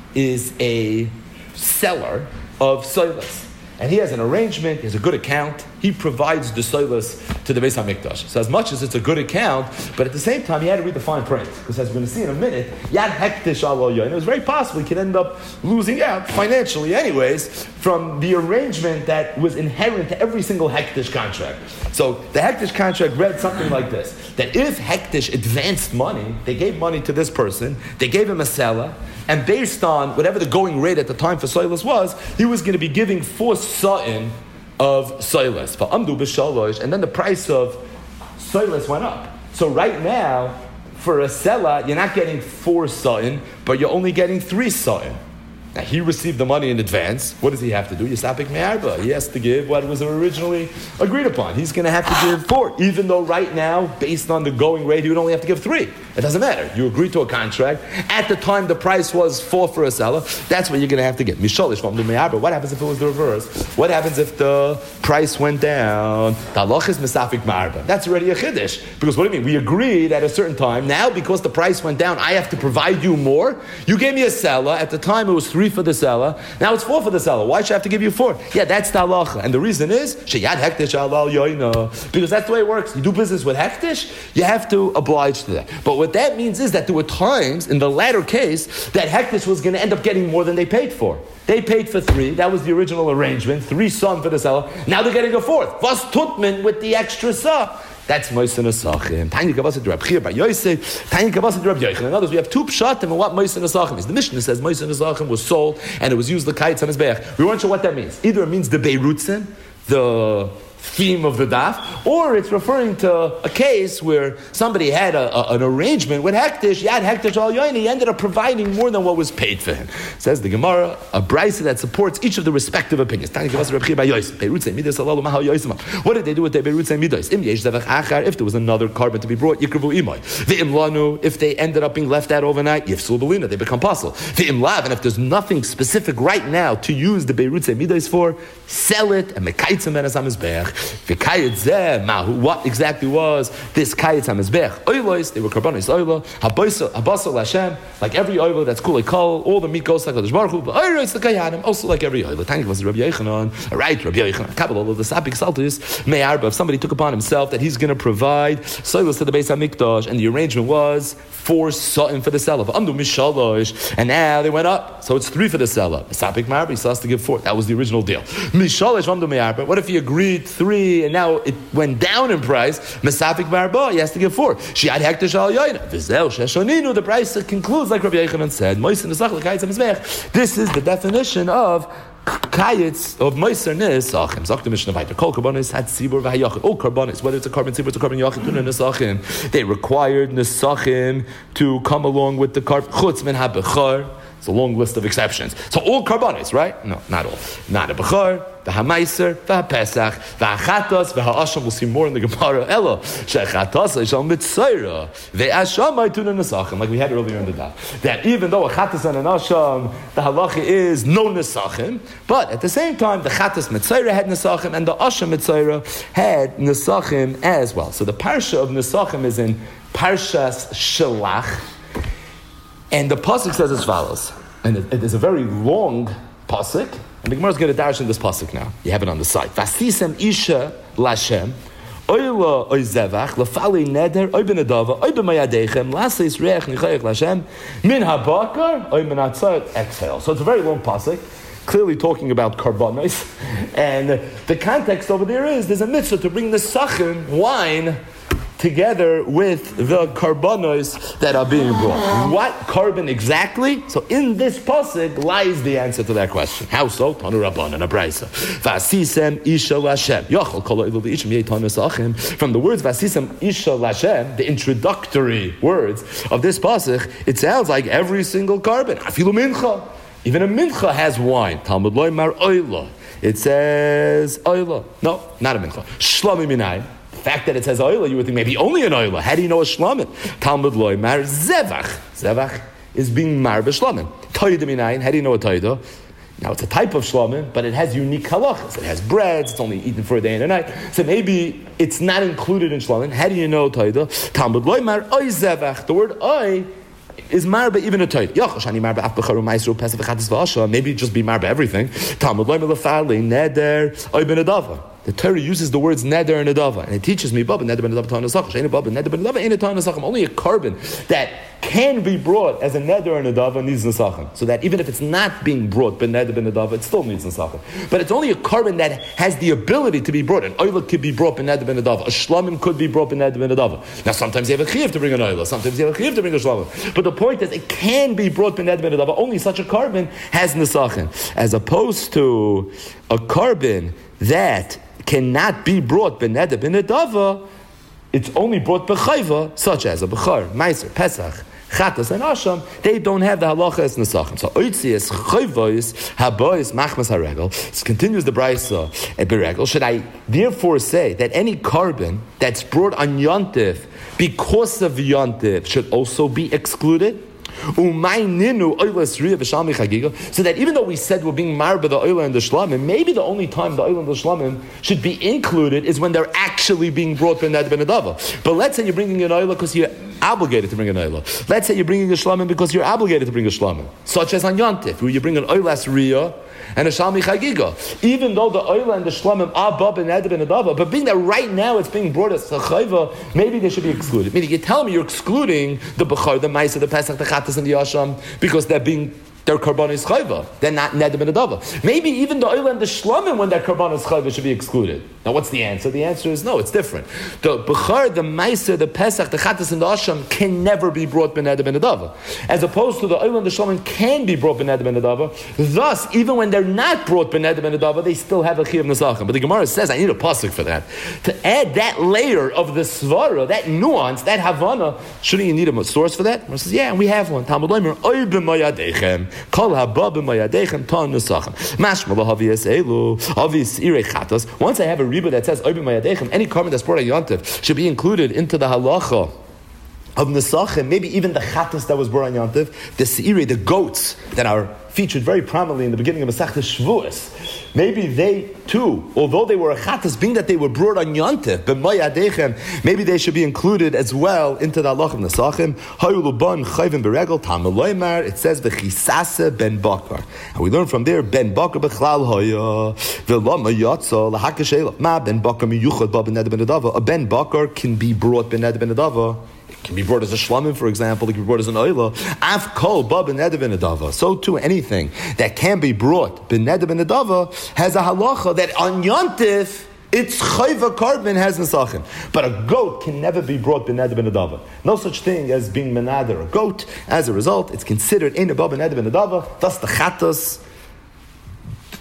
is a seller of soilas, and he has an arrangement, he has a good account, he provides the soilas to the Beis HaMikdash. So as much as it's a good account, but at the same time he had to read the fine print, because as we're going to see in a minute, yad hektish al yoyin, it was very possible he could end up losing out financially anyways from the arrangement that was inherent to every single hektish contract. So the hektish contract read something like this, that if hektish advanced money, they gave money to this person, they gave him a seller, and based on whatever the going rate at the time for soilas was, he was going to be giving four sa'in of soilas. For amdu b'shalosh, and then the price of soilas went up. So right now, for a seller, you're not getting four sa'in, but you're only getting three sa'in. Now, he received the money in advance. What does he have to do? Yisapik me'arba. He has to give what was originally agreed upon. He's going to have to give four, even though right now, based on the going rate, he would only have to give three. It doesn't matter. You agreed to a contract. At the time, the price was four for a seller. That's what you're going to have to get. Misholish from the me'arba. What happens if it was the reverse? What happens if the price went down? The halach is misafik me'arba. That's already a chiddush. Because what do you mean? We agreed at a certain time. Now, because the price went down, I have to provide you more. You gave me a seller. At the time, it was three for the seller. Now it's four for the seller. Why should I have to give you four? Yeah, that's the halacha. And the reason is, sheyad hektish alal yoina. Because that's the way it works. You do business with hektish, you have to oblige to that. But what that means is that there were times, in the latter case, that hektish was going to end up getting more than they paid for. They paid for three. That was the original arrangement. Three son for the seller. Now they're getting a fourth. Vas tutman with the extra sa. That's Meiser HaNesachim. Tanya Kavasa to Rabbi Chia Bar Yosef. Tanya Kavasa to Rabbi Yochanan. In other words, we have two pshatim and what Meiser HaNesachim is. The Mishnah says Meiser HaNesachim was sold and it was used l'kayetz hamizbeach. We weren't sure what that means. Either it means the beirutzin, the theme of the daf, or it's referring to a case where somebody had a, a, an arrangement with hektish, yad hektish al yoyin, he ended up providing more than what was paid for him. Says the Gemara, a brisa that supports each of the respective opinions. What did they do with their berutzei midos? If there was another carbon to be brought, yikravu imay. V'im lanu, if they ended up being left out overnight, yifsul belina, they become pasul. V'im lav, and if there's nothing specific right now to use the berutzei midos for, sell it and mekaitzim ben asam mizbeach. What exactly was this kayetz hamizbeach? Oilos, they were karbanos oilo. Habasol Hashem, like every oilo that's kulei kol, all the meat goes like Kodesh Baruch Hu. But oilos the kayanim, also like every oilo. Thank you, Rabbi Yochanan. All right, Rabbi Yochanan. Kabbalah of the sapik saltus me'arba. If somebody took upon himself that he's going to provide soilos to the Beis HaMikdash, and the arrangement was four sa'im for the seller, amdu mishalosh, and now they went up, so it's three for the seller. Sapik me'arba, he still has to give four. That was the original deal. Mishalosh amdu me'arba. What if he agreed three, and now it went down in price? Mesafik marba, he has to give four. Shiad hektish al yoyna. Vizel sheshoninu. The price concludes like Rabbi Yochanan said. Moisin nesach l'kayetz hamizbeach. This is the definition of kayetz of Meiser HaNesachim. Zok the Mishnah Vayter. Kol karbanis had tzibur v'hayachid. All karbanis, whether it's a carbon tzibur, it's a carbon yachid, tuna nesachim. They required nesachim to come along with the carbon chutz min habechar. It's a long list of exceptions. So all karbanos, right? No, not all. Not a bechor, the hamaiser, the pesach, the chatos, the ha'asham. We'll see more in the Gemara. Elo shechatos ishal mitzayra, the ashamai to the nesachim, like we had earlier in the daf. That even though a chatos and an asham, the halacha is no nesachim, but at the same time the chatos mitzayra had nesachim and the asham mitzayra had nesachim as well. So the parsha of nesachim is in Parshas Shelach. And the pasuk says as follows, and it, it is a very long pasuk, and the Gemara is going to dash in this pasuk now. You have it on the side. Vasisem isha lashem, oila oizevach, lefali neder, oy benedava, oy b'mayadechem, lasis reach nichayich lashem, min habakar, oy min atzayot, exhale. So it's a very long pasuk, clearly talking about karbanos, and the context over there is there's a mitzvah to bring the sachin, wine, together with the karbanos that are being brought. What carbon exactly? So in this pasuk lies the answer to that question. How so? Tanu Rabbanan, a brayso. Vasisem isha lashem. Yochel kol ha'ilul v'ishim yeh tanu sa'achim. From the words Vasisem isha lashem, the introductory words of this pasuk, it sounds like every single carbon. Afilu mincha. Even a mincha has wine. Talmud loy mar oila. It says oila. No, not a mincha. Shlomi minayim. The fact that it says oila, you would think maybe only an oila. How do you know a shlamim? Talmud loy mar zevach. Zevach is being mar b'shlamim. Toida minayin. How do you know a toida? Now it's a type of shlamim, but it has unique halachas. It has breads. It's only eaten for a day and a night. So maybe it's not included in shlamim. How do you know toida? Talmud loy mar oy zevach. The word oy is marba even a toid. Yochashani marba afbecharu ma'isru pesach v'chatas v'asha. Maybe just be marba everything. Talmud loy melafali neder oy benedava. The Torah uses the words neder and nedava, and it teaches me baba neder ben nedava ta'an nesachim. Shein baba neder ben nedava ain't ta'an nesachim. Only a carbon that can be brought as a neder and nedava needs nesachim. So that even if it's not being brought ben neder ben nedava, it still needs nesachim. But it's only a carbon that has the ability to be brought. An oila could be brought ben neder ben nedava. A shlamim could be brought ben neder ben nedava. Now sometimes you have a chiyuv to bring an oila. Sometimes you have a chiyuv to bring a shlamim. But the point is, it can be brought ben neder ben nedava. Only such a carbon has nesachim, as opposed to a carbon that cannot be brought beneder benedava. It's only brought bechayva, such as a bechar, meiser, pesach, chatas, and asham. They don't have the halacha as nesachim. So oitzias chayvos habois machmas haregel. This continues the brayso at beregel. Should I therefore say that any carbon that's brought on yontif because of yontif should also be excluded? So that even though we said we're being married by the oila and the shlamim, maybe the only time the oila and the shlamim should be included is when they're actually being brought ben neder ben nedava. But let's say you're bringing an oila because you're obligated to bring an oila. Let's say you're bringing a shlamim because you're obligated to bring a shlamim, such as on yontif, where you bring an oilas riyah and a shalmi chagiga. Even though the oila and the shlamim are bab ben neder ben nedava, but being that right now it's being brought as a chayva, maybe they should be excluded. Meaning, you tell me you're excluding the bechor, the ma'aser, the pesach, the chatas, and the yasham because they're being their karban is chayva. They're not neder ben nedava. Maybe even the oil and the shlamim when their karban is chayva should be excluded. Now, what's the answer? The answer is no. It's different. The bechar, the meiser, the pesach, the chatas, and the asham can never be brought ben neder ben nedava, as opposed to the oil and the shlamim can be brought ben neder ben nedava. Thus, even when they're not brought ben neder ben nedava, they still have a chiyuv nesachim. But the Gemara says I need a pasuk for that to add that layer of the svara, that nuance, that havana. Shouldn't you need a source for that? Gemara says, yeah, and we have one. Talmud loimer oy b'mayadechem. Kol haba b'mayadechem ton nesachim. Mashma lahavi eselu havis irei chatas. Once I have a riba that says oy b'mayadechem, any carbon that's brought on yontif should be included into the halacha of nesachim. Maybe even the chatas that was brought on yontif, the seirei, the goats that are featured very prominently in the beginning of Masechta Shavuos. Maybe they too, although they were a chatas, being that they were brought on yontif, b'mayadechem, maybe they should be included as well into the halach of nesachim. Hayuluban chayvim beregel tamaloymar. It says v'chisase ben bakar, and we learn from there ben bakar bechlal hoya v'lama yatsa lahakashela ma ben bakar miyuchad ba ben neder ben nedava. A ben bakar can be brought ben neder ben nedava. It can be brought as a shlamim, for example. It can be brought as an oila. Af kol ba ben neder ben nedava. So too, anything that can be brought ben neder ben nedava has a halacha that on yontif its chayva carbon has nesachim. But a goat can never be brought ben neder ben nedava. No such thing as being menader a goat. As a result, it's considered in above ben neder ben nedava. Thus the chatas,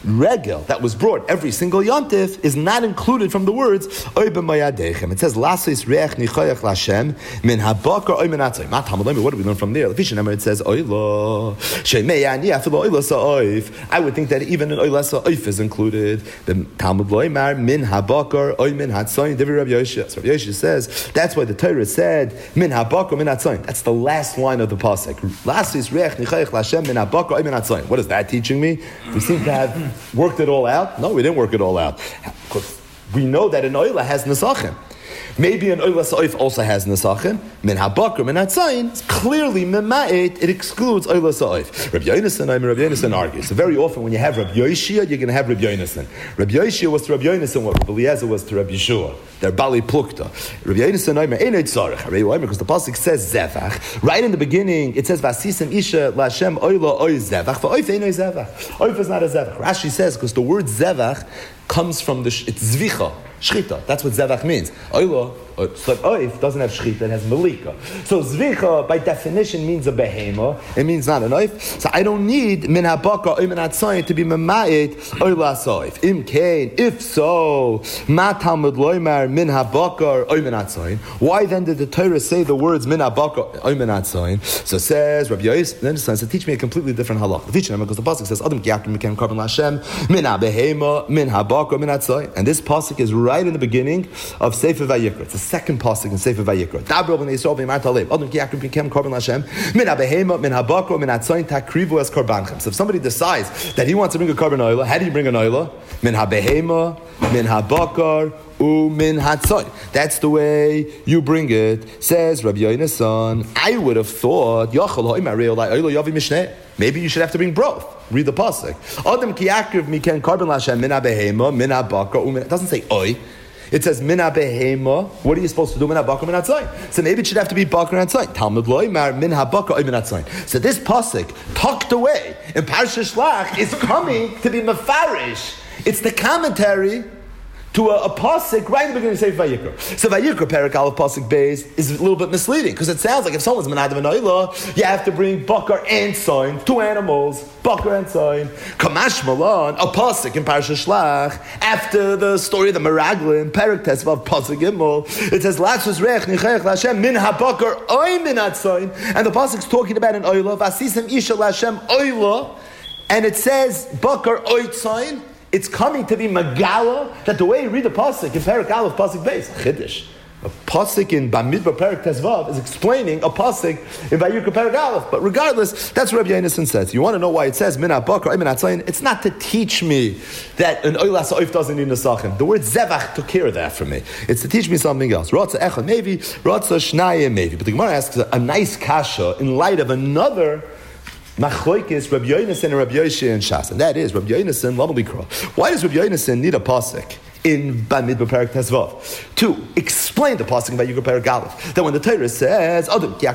regel that was brought every single yontif is not included from the words oy b'mayadechem. It says lasis reach nichayach lashem min habakar oy min atzayim. What do we learn from there? It says oyla shemeyani afilo oyla sa'oif. I would think that even an oyla sa'oif is included. The Talmud loymar min habakar oy min hatzayim. Divrei Rabbi Yoshia. So Rabbi Yoshia says that's why the Torah said min habakar min hatzayim. That's the last line of the pasuk. Lasis reach nichayach lashem min habakar oy min hatzayim. What is that teaching me? We seem to have worked it all out? No, we didn't work it all out. Because we know that an oila has nesachim. Maybe an oila sa'if also has nesachim. Min habakar, min hatzayin, clearly mema'et, it excludes oila sa'if. Rabbi Yonasan, I mean, Rabbi Yonasan argues. So very often when you have Rabbi Yoshia, you're going to have Rabbi Yonasan. Rabbi Yoshia was to Rabbi Yonasan what Rabbi Eliezer was to Rabbi Yeshua. They're Bali Plukta. Rabbi Yonasan, I mean, ain't it tzarech. Because the pasuk says zevach. Right in the beginning, it says vasisem isha la'ashem oila oy zevach. Va'oif ain't oy zevach. Oif is not a zevach. Rashi says, because the word zevach comes from the, it's zvicha. Shchita. That's what zevach means. Oila, so oif doesn't have shchita, it has malika. So zvicha, by definition, means a behema. It means not an oif. So I don't need min habaka oy min hatzayin to be mema'it oila soif. Im kain, if so, ma Talmud loymar min habaka oy min hatzayin. Why then did the Torah say the words min habaka oy min hatzayin? So says Rabbi Yosef, then it says to teach me a completely different halach. Teach them because the pasuk says adam kiyakim mikem karban lashem min habehema min habaka min hatzayin. And this pasuk is right in the beginning of Sefer Vayikra. It's the second pasuk in Sefer Vayikra. Dabro b'nei Yisrael v'imar talev. Adam ki yakim pikem korban Hashem min habehema min habakro min hatzayin takrivu es korbanchem. So if somebody decides that he wants to bring a korban oila, how do you bring an oila? Min habehema min habakar u min hatzayin. That's the way you bring it. Says Rabbi Yonasan. I would have thought yachal ha'imar re'olai oila yavi mishneh. Maybe you should have to bring both. Read the pasuk. Adam ki yakriv miken korban Hashem min habehema min habakar u min. It doesn't say oy. It says min habehema. What are you supposed to do min habakar min hatzayin? So maybe it should have to be bakar and hatzayin. Talmud loy mar min habakar oy min hatzayin. So this pasuk tucked away in Parsha Shlach is coming to be mefarish. It's the commentary to a, a pasuk right in the beginning of Sefer Vayikra. So Vayikra, Perek Aleph pasuk Beis, is a little bit misleading because it sounds like if someone's menadav an oila, you have to bring bakar and tzayin, two animals, bakar and tzayin. Kamash Malan, a pasuk in Parsha Shlach, after the story of the Meraglim, Perek Tesvav pasuk Gimel, it says Latzus Reich Nichayach Lashem min habakar oy min hatzayin, and the pasuk's talking about an oila, Vasisem Isha Lashem oila, and it says bakar oy tzayin. It's coming to be Magala, that the way you read the pasuk in Perek Aleph, pasuk Beis, Chiddush. A pasuk in Bamidbar Perek Tezvav is explaining a pasuk in Vayikra Perek Aleph. But regardless, that's what Rabbi Yonasan says. You want to know why it says Min HaBakar, Min HaTzayin? It's not to teach me that an Oilas Oif doesn't need Nesachim. The word Zevach took care of that for me. It's to teach me something else. Ratza Echad, maybe. Ratza Shnayim, maybe. But the Gemara asks a nice kasha in light of another Machlokes Rabbi Yonasan and Rabbi Yoshia and Shas, and that is Rabbi Yonasan Lamabikra. Why does Rabbi Yonasan need a pasuk in Bamidbar Perek Tezvav to explain the pasuk about Vayikra Perek Aleph? That when the Torah says, "Oh, it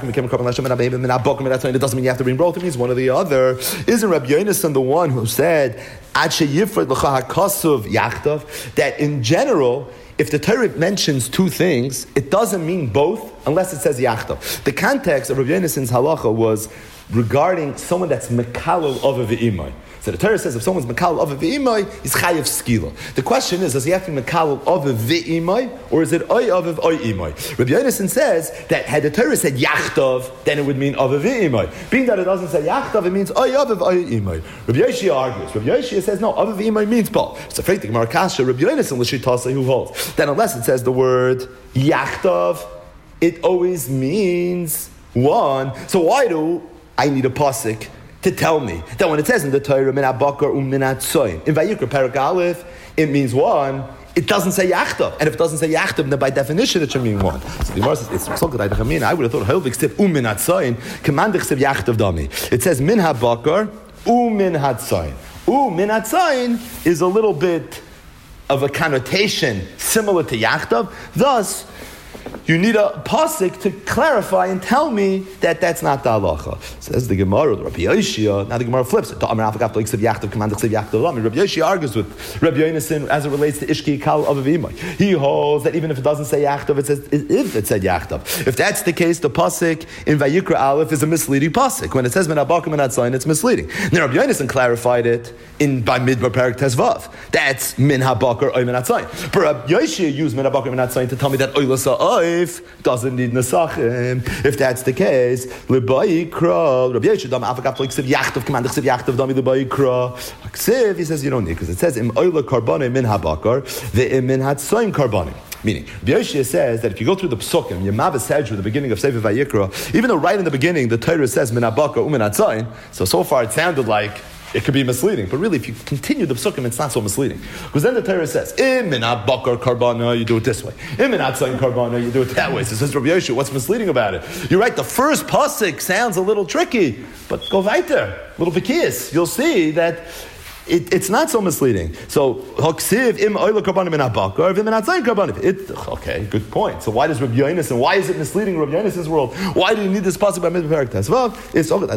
doesn't mean you have to bring both. It means one or the other. Isn't Rabbi Yonasan the one who said Ad sheyifrad l'cha hakasuv yachtav? That in general, if the Torah mentions two things, it doesn't mean both unless it says yachtav. The context of Rabbi Yonasan's halacha was regarding someone that's mekalel of a ve'imai. So the Torah says if someone's mekalel of a ve'imai, he's chayav skila. The question is, does he have to be mekalel of a ve'imai, or is it oy of a oy imai? Rabbi Yonasan says that had the Torah said yachtav, then it would mean of a ve'imai. Being that it doesn't say yachtav, it means oy of a oy imai. Rabbi Yoshia argues. Rabbi Yoshia says no, of a ve'imai means both. So afraid the Gemara kasha, Rabbi Yonasan l'shitasa who holds. Then unless it says the word yachtav, it always means one. So why do I need a pasuk to tell me that when it says in the Torah min habakar um min hatzayin in Vayikra Perek Aleph it means one, it doesn't say yachtav, and if it doesn't say yachtav, then by definition it should mean one. So the Gemara says it's so good. I would have thought helvik step um min hatzayin commandich step yachtav dami. It says min habakar um min hatzayin. Um min hatzayin is a little bit of a connotation similar to yachtav. Thus, you need a pasuk to clarify and tell me that that's not the halacha. Says the Gemara, Rabbi Yoshia. Now the Gemara flips it. Rabbi Yoshia argues with Rabbi Yonason as it relates to Ishki Kal of Avimai. He holds that even if it doesn't say Yachtav, it says if it said Yachtav. If that's the case, the pasuk in Vayikra Aleph is a misleading pasuk. When it says Menabakim Menatzayin, it's misleading. Now Rabbi Yonason clarified it in by Midbar Perak Tezvav. That's Min Habakar Oy Menatzayin. But Rabbi Yoshia used Min Habakar Menatzayin to tell me that Oy Lasa doesn't need Nesachim. If that's the case, L'bayikra, Rabbi Yeshua, Dam Afak Aflik Siv Yachtav, Command Siv Yachtav, Dami L'bayikra. Siv, he says you don't need, because it says Im Oila Karbane Min Habakar, the Im Min Hatzayin Karbane. Meaning, Rabbi Yoshua says that if you go through the Psukim, Yemav Sedra, the beginning of Sefer Vayikra, even though right in the beginning the Torah says Min Habakar Umin Hatzayin, so so far it sounded like it could be misleading, but really, if you continue the psukim, it's not so misleading. Because then the Torah says, "Im minat bakar karbana," you do it this way. "Im minat zayin karbana," you do it that way. So it says Rabbi Yoshua, what's misleading about it? You're right. The first pasuk sounds a little tricky, but go weiter, little bekiyas. You'll see that It, it's not so misleading. So, Hoksiv im oila karbanim in abakar, vim in atzayin karbanim. Okay, good point. So why does Rabbi Yonason, why is it misleading Rabbi Yonason's world? Why do you need this pasuk by Midbar Perak Tez? Well, it's okay.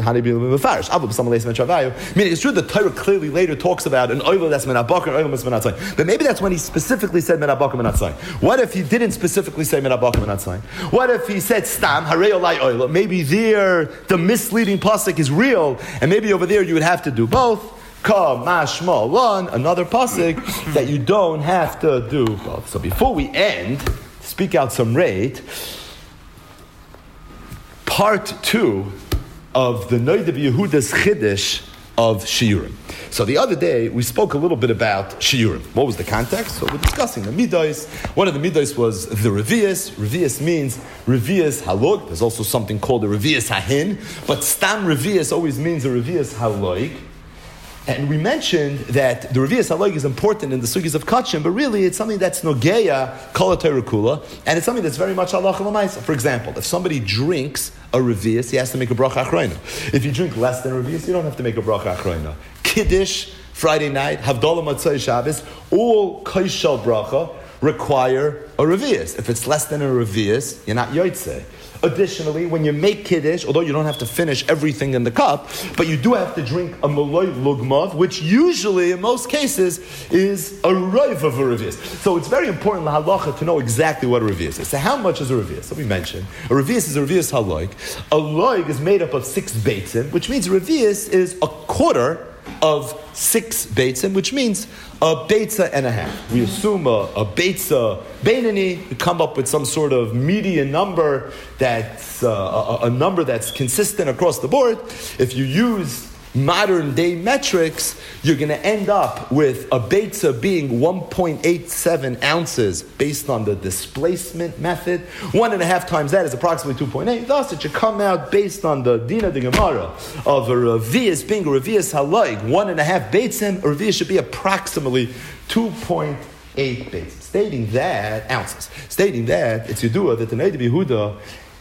Meaning, it's true the Torah clearly later talks about an oila that's min abakar, oila that's min atzayin. But maybe that's when he specifically said min abakar, min atzayin. What if he didn't specifically say min abakar, min atzayin? What if he said stam, harei olai oila? Maybe there, the misleading pasuk is real, and maybe over there you would have to do both. Ka mashma lan, another pasuk that you don't have to do both. So before we end, speak out some rate. Part two of the Noida Yehuda's Chiddush of Shiurim. So the other day we spoke a little bit about Shiurim. What was the context? So we're discussing the Midos. One of the Midos was the Revius. Revius means Revius Halog. There's also something called a Revius Hahin, but Stam Revius always means a Revius Halog. And we mentioned that the Revius Halog is important in the sugis of Kachim, but really it's something that's Nogeya, Kol HaTorah Kula, and it's something that's very much Halacha L'maisa. For example, if somebody drinks a Revius, he has to make a Bracha Achrayna. If you drink less than a Revius, you don't have to make a Bracha Achrayna. Kiddush, Friday night, Havdalah Matzai Shabbos, all Kaishal Bracha require a Revius. If it's less than a Revius, you're not Yotzei. Additionally, when you make Kiddush, although you don't have to finish everything in the cup, but you do have to drink a Maloi Lugmav, which usually, in most cases, is a Rav of a Revius. So it's very important, la halacha, to know exactly what a Revius is. So how much is a Revius? So we mentioned, a Revius is a Revius Halog. A Loig is made up of six Beitzim, which means a Revius is a quarter of six Beitzim, which means a Beitza and a half. We assume a, a Beitza Beinani, we come up with some sort of median number that's uh, a, a number that's consistent across the board. If you use modern day metrics, you're going to end up with a Beitza being one point eight seven ounces based on the displacement method. One and a half times that is approximately two point eight. Thus, it should come out based on the Dina de Gemara of a Revius being a Revius Halaig. One and a half Beitzim, a Revius should be approximately two point eight Beitzim. Stating that, ounces. Stating that, it's Yedua that the Noida Yehuda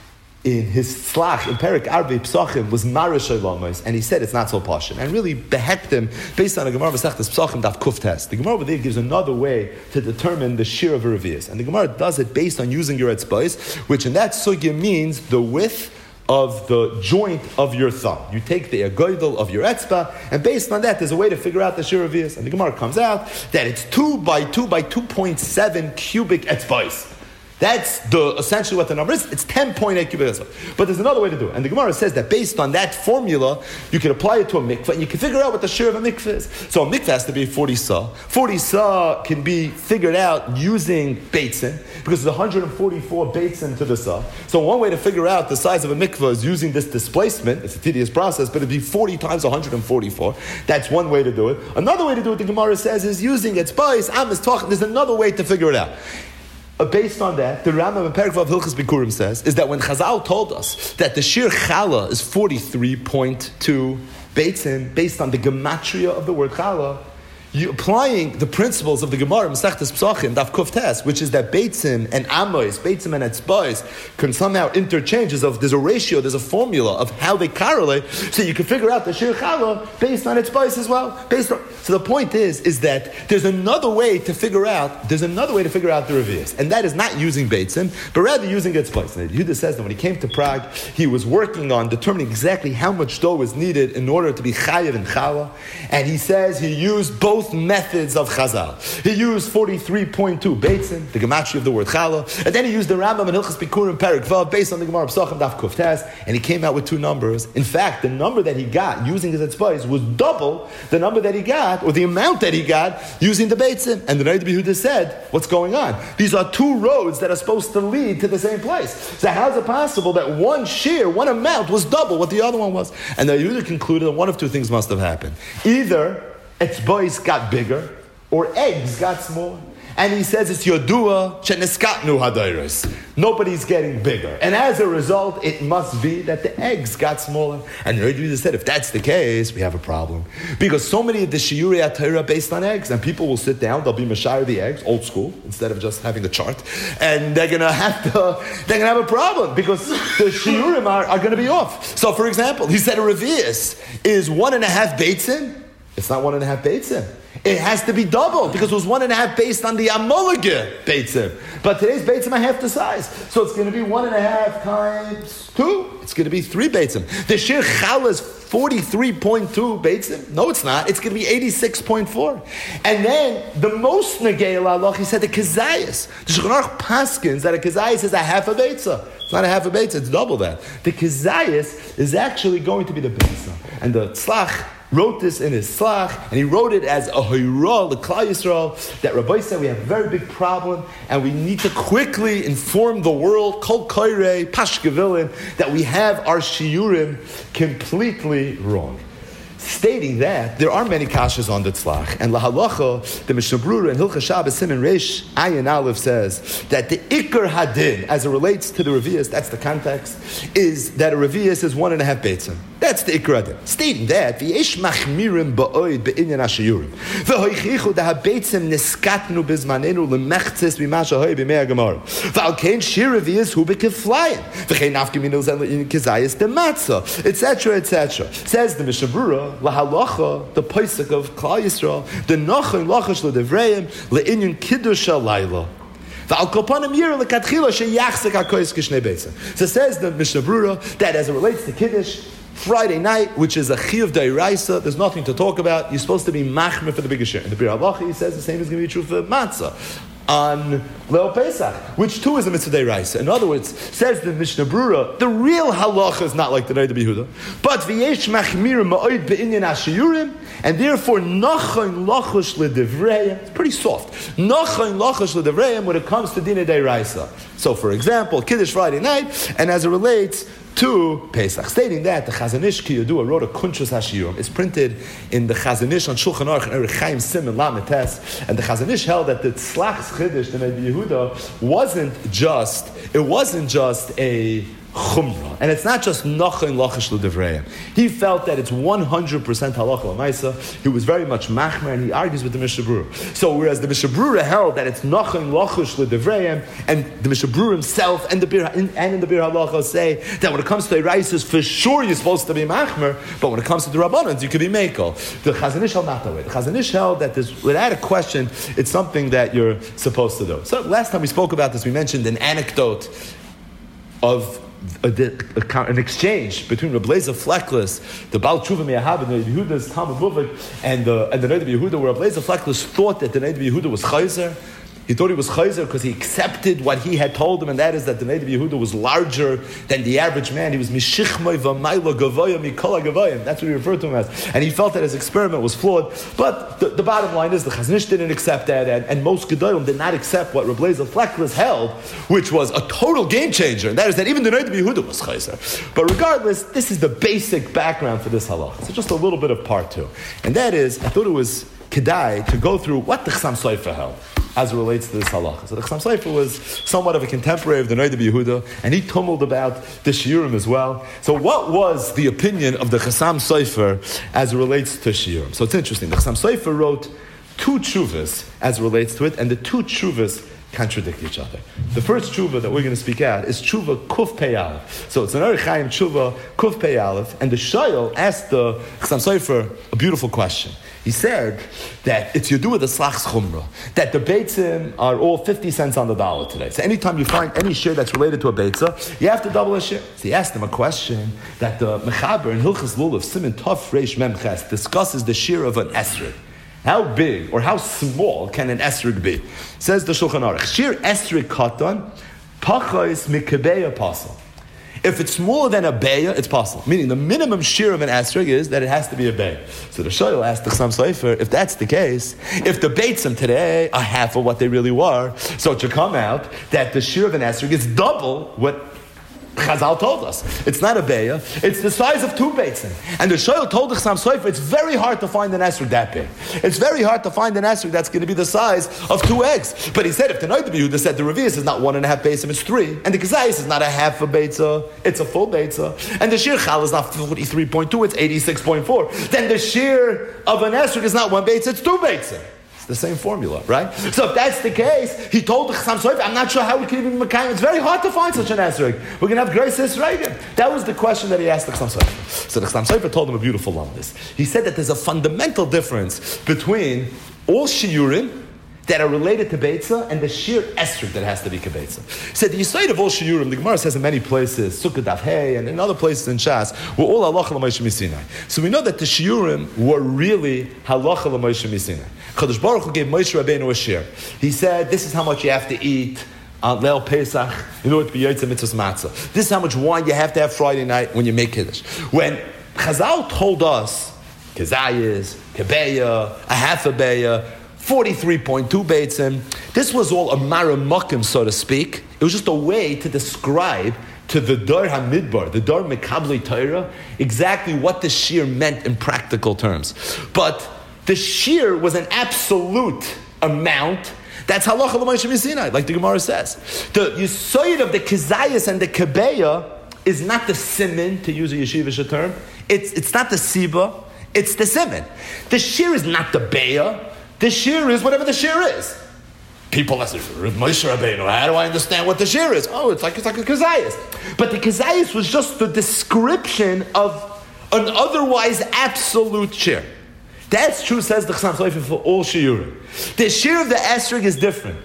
in his slach, in Perik Arvei Psachim, was Marish Shalomos, and he said it's not so pashut. And really behekt him based on a Gemara Masechtas Psachim Daf Kuf Tes. The Gemara over there gives another way to determine the shear of a Revius. And the Gemara does it based on using your etzbais, which in that sugya means the width of the joint of your thumb. You take the agoidal of your etzba, and based on that, there's a way to figure out the shear of Revius. And the Gemara comes out that it's two by two by two point seven cubic etzbais. That's the essentially what the number is. It's ten point eight cubic etzba. But there's another way to do it. And the Gemara says that based on that formula, you can apply it to a mikveh, and you can figure out what the share of a mikveh is. So a mikveh has to be forty sa. forty sa can be figured out using beitzin, because there's one hundred forty-four beitzin to the sa. So one way to figure out the size of a mikveh is using this displacement. It's a tedious process, but it'd be forty times one hundred forty-four. That's one way to do it. Another way to do it, the Gemara says, is using etzbais, am is talking. There's another way to figure it out. Uh, based on that, the Rambam in Perek Vav Hilchos Bikurim says is that when Chazal told us that the Shir Chala is forty-three point two Beitzim, based on the gematria of the word Chala, you applying the principles of the Gemara Masechtas Psachim Daf Kuf Tes, which is that Beitzim and Amois, Beitzim and Etzbais can somehow interchange. As of there's a ratio, there's a formula of how they correlate, so you can figure out the Shir Chala based on Etzbais as well. Based on So the point is, is that there's another way to figure out, there's another way to figure out the revius, and that is not using beitzim, but rather using its place. And Yehuda says that when he came to Prague, he was working on determining exactly how much dough was needed in order to be chayiv and challah, and he says he used both methods of chazal. He used forty-three point two beitzim, the gematria of the word challah, and then he used the Rambam and Hilchas Bikurim Perek Vav based on the Gemara Pesachim Daf Kuf Tes, and he came out with two numbers. In fact, the number that he got using his etzbais was double the number that he got, or the amount that he got using the beitzim. And the Rebbe Yehuda said, "What's going on? These are two roads that are supposed to lead to the same place. So how is it possible that one shear, one amount, was double what the other one was?" And the Yehuda concluded that one of two things must have happened: either etzbais got bigger, or eggs got smaller. And he says it's Yodua Cheneskatnu Hadairos. Nobody's getting bigger. And as a result, it must be that the eggs got smaller. And the Rebbe said, if that's the case, we have a problem. Because so many of the Shiurei HaTorah are based on eggs, and people will sit down, they'll be Mashayar the eggs, old school, instead of just having the chart. And they're gonna have to, they're gonna have a problem, because the Shiurim are, are gonna be off. So for example, he said a Revius is one and a half beitzim. It's not one and a half beitzim. It has to be double, because it was one and a half based on the Amolige beitzim. But today's beitzim are half the size. So it's going to be one and a half times two. It's going to be three beitzim. The shir challah is forty-three point two beitzim. No, it's not. It's going to be eighty-six point four. And then the most negei l'halach, he said the kezayis. The Shulchan Aruch paskins that a kezayis is a half a beitzah. It's not a half a beitzah, it's double that. The kezayis is actually going to be the beitzah. And the tzlach wrote this in his slach, and he wrote it as a hoyrah l'klal Yisrael, that Rabbi said we have a very big problem, and we need to quickly inform the world, kol koirei, pashkevilin, that we have our shiurim completely wrong. Stating that there are many kashas on the tzlach, and lahalacha, the Mishnah Brura and Hilchas Shabbos Siman Reish Ayin Aleph says that the ikar hadin, as it relates to the revius, that's the context, is that a revius is one and a half beitzim. That's the ikar hadin. Stating that v'yesh machmirim ba'oid be'inyan hashiyurim v'hoichichu da habeitzim niskatnu bizmanenu lemechtzis b'masha hoi b'mei haGemara v'al kein shir revius hu b'keflayim v'chein nafkaminu zen in kezayis de matzah, etc., etc. Says the Mishnah Brura lahalacha, the posuk of Klal Yisrael, the nachon lachash ledevreim leinyan kiddush halayla. So says the Mishnah Brura that as it relates to Kiddush, Friday night, which is a chiyuv d'oraisa, there's nothing to talk about. You're supposed to be machmer for the bigger share. And the Bir Halacha, he says the same is going to be true for matzah on Leil Pesach, which too is a mitzvah d'oraisa. In other words, says the Mishnah Brura, the real halacha is not like the Noda B'Yehuda, but v'yesh machmir ma'od be'inyan hashiyurim, and therefore nachon lachush l'divreim. It's pretty soft. Nachon lachush l'divreim when it comes to dinah d'oraisa. So, for example, Kiddush Friday night, and as it relates to Pesach, stating that the Chazon Ish Ki Yadua wrote a Kuntrus HaShiyurim. It's printed in the Chazon Ish on Shulchan Aruch and Erech Chaim Siman Lamed Tes, and the Chazon Ish held that the Tzlach's Chiddush, the Noda B'Yehuda, wasn't just it wasn't just a chumrah, and it's not just nachon lachash l'divreim. He felt that it's one hundred percent halacha l'maisa. He was very much machmer, and he argues with the Mishnah Brura. So whereas the Mishnah Brura held that it's nachon lachash l'divreim, and the Mishnah Brura himself and the Bir and in the Bir Halacha say that when it comes to Eiraisus, for sure you're supposed to be machmer, but when it comes to the Rabbanans, you could be mekel. The Chazon Ish held not that way. The Chazon Ish held that this, without a question, it's something that you're supposed to do. So last time we spoke about this, we mentioned an anecdote of A, a, an exchange between Reb Lezer Fleckless, the Baal Tshuva Me'ahav, and the Noda B'Yehuda's Talmud Muvik, and the and the Noda B'Yehuda, where Reb Lezer Fleckless thought that the Noda B'Yehuda was chayzer. He thought he was chayzer because he accepted what he had told him, and that is that the Noda B'Yehuda was larger than the average man. He was mishichmoi v'mayla gavoya mikol gavoyim. That's what he referred to him as. And he felt that his experiment was flawed. But the, the bottom line is the Chazon Ish didn't accept that, and, and most Gedolim did not accept what Reb Lezer Fleckless held, which was a total game changer. And that is that even the Noda B'Yehuda was chayzer. But regardless, this is the basic background for this halach. So just a little bit of part two. And that is, I thought it was kedai to go through what the Chassam Sofer held as it relates to this halacha. So the Chassam Sofer was somewhat of a contemporary of the Noda B'Yehuda, and he tumbled about the shiurim as well. So what was the opinion of the Chassam Sofer as it relates to shiurim? So it's interesting. The Chassam Sofer wrote two tshuvas as it relates to it, and the two tshuvas contradict each other. The first tshuva that we're going to speak out is tshuva kuf pei aleph. So it's an Erech Chaim tshuva kuf pei aleph, and the shayil asked the Chassam Sofer a beautiful question. He said that it's you do with the slachs chumrah, that the beitzim are all fifty cents on the dollar today. So anytime you find any share that's related to a beitzah, you have to double a share. So he asked him a question that the Mechaber in Hilchas Lulav, Siman Tov Reish Mem Ches, discusses the share of an esrog. How big or how small can an esrog be? Says the Shulchan Aruch, share esrog katan, pachos mikabeya pasal. If it's smaller than a beya, it's possible. Meaning the minimum share of an esrog is that it has to be a beya. So the Shoyal asked the Chassam Sofer, if that's the case, if the beitzim today are half of what they really were, so it should come out that the share of an esrog is double what Chazal told us. It's not a beya, it's the size of two beitzim. And the Shoyal told the Chassam Sofer, it's very hard to find an esrog that big. It's very hard to find an esrog that's going to be the size of two eggs. But he said, if the Noid Yehuda said the Revius is not one and a half beitzim, it's three. And the Kazayas is not a half a beitzah, it's a full beitzah. And the shear chal is not forty-three point two, it's eighty-six point four. Then the shear of an esrog is not one beitzah, it's two beitzah. The same formula, right? So if that's the case, he told the Chassam Sofer, I'm not sure how we can even Mekayim. It's very hard to find such an esrog. We're going to have Grace Yisraelim. That was the question that he asked the Chassam Sofer. So the Chassam Sofer told him a beautiful lumdis. He said that there's a fundamental difference between all shiurim that are related to Beitzah and the sheer esrog that has to be Kebeitzah. He said the Yisrael of all shiurim, the Gemara says in many places, Sukkot Daf Hey, and in other places in Shas, were all halacha l'Moshe Misinai. So we know that the shiurim were really halacha l'Moshe Misinai. Kadosh Baruch Hu gave Moshe Rabbeinu a share. He said, this is how much you have to eat on Leil Pesach in order to be Yotzei Mitzvahs Matzah. This is how much wine you have to have Friday night when you make Kiddush. When Chazal told us, Kezayis, Kebeya, a half a beya, forty-three point two beitzim, this was all a maramakim, so to speak. It was just a way to describe to the Dor HaMidbar, the Dor Mekabli Torah, exactly what the shir meant in practical terms. But the shir was an absolute amount. That's halacha l'Moshe Misinai, like the Gemara says. The yisoid of the kezayis and the kebeya is not the simin, to use a yeshivish term. It's it's not the siba. It's the simin. The shir is not the beya. The shir is whatever the shir is. People ask, Moshe Rabbeinu, how do I understand what the shir is? Oh, it's like it's like a kezayis. But the kezayis was just the description of an otherwise absolute shir. That's true, says the Chassam Sofer, for all shiurim. The shir of the esrog is different.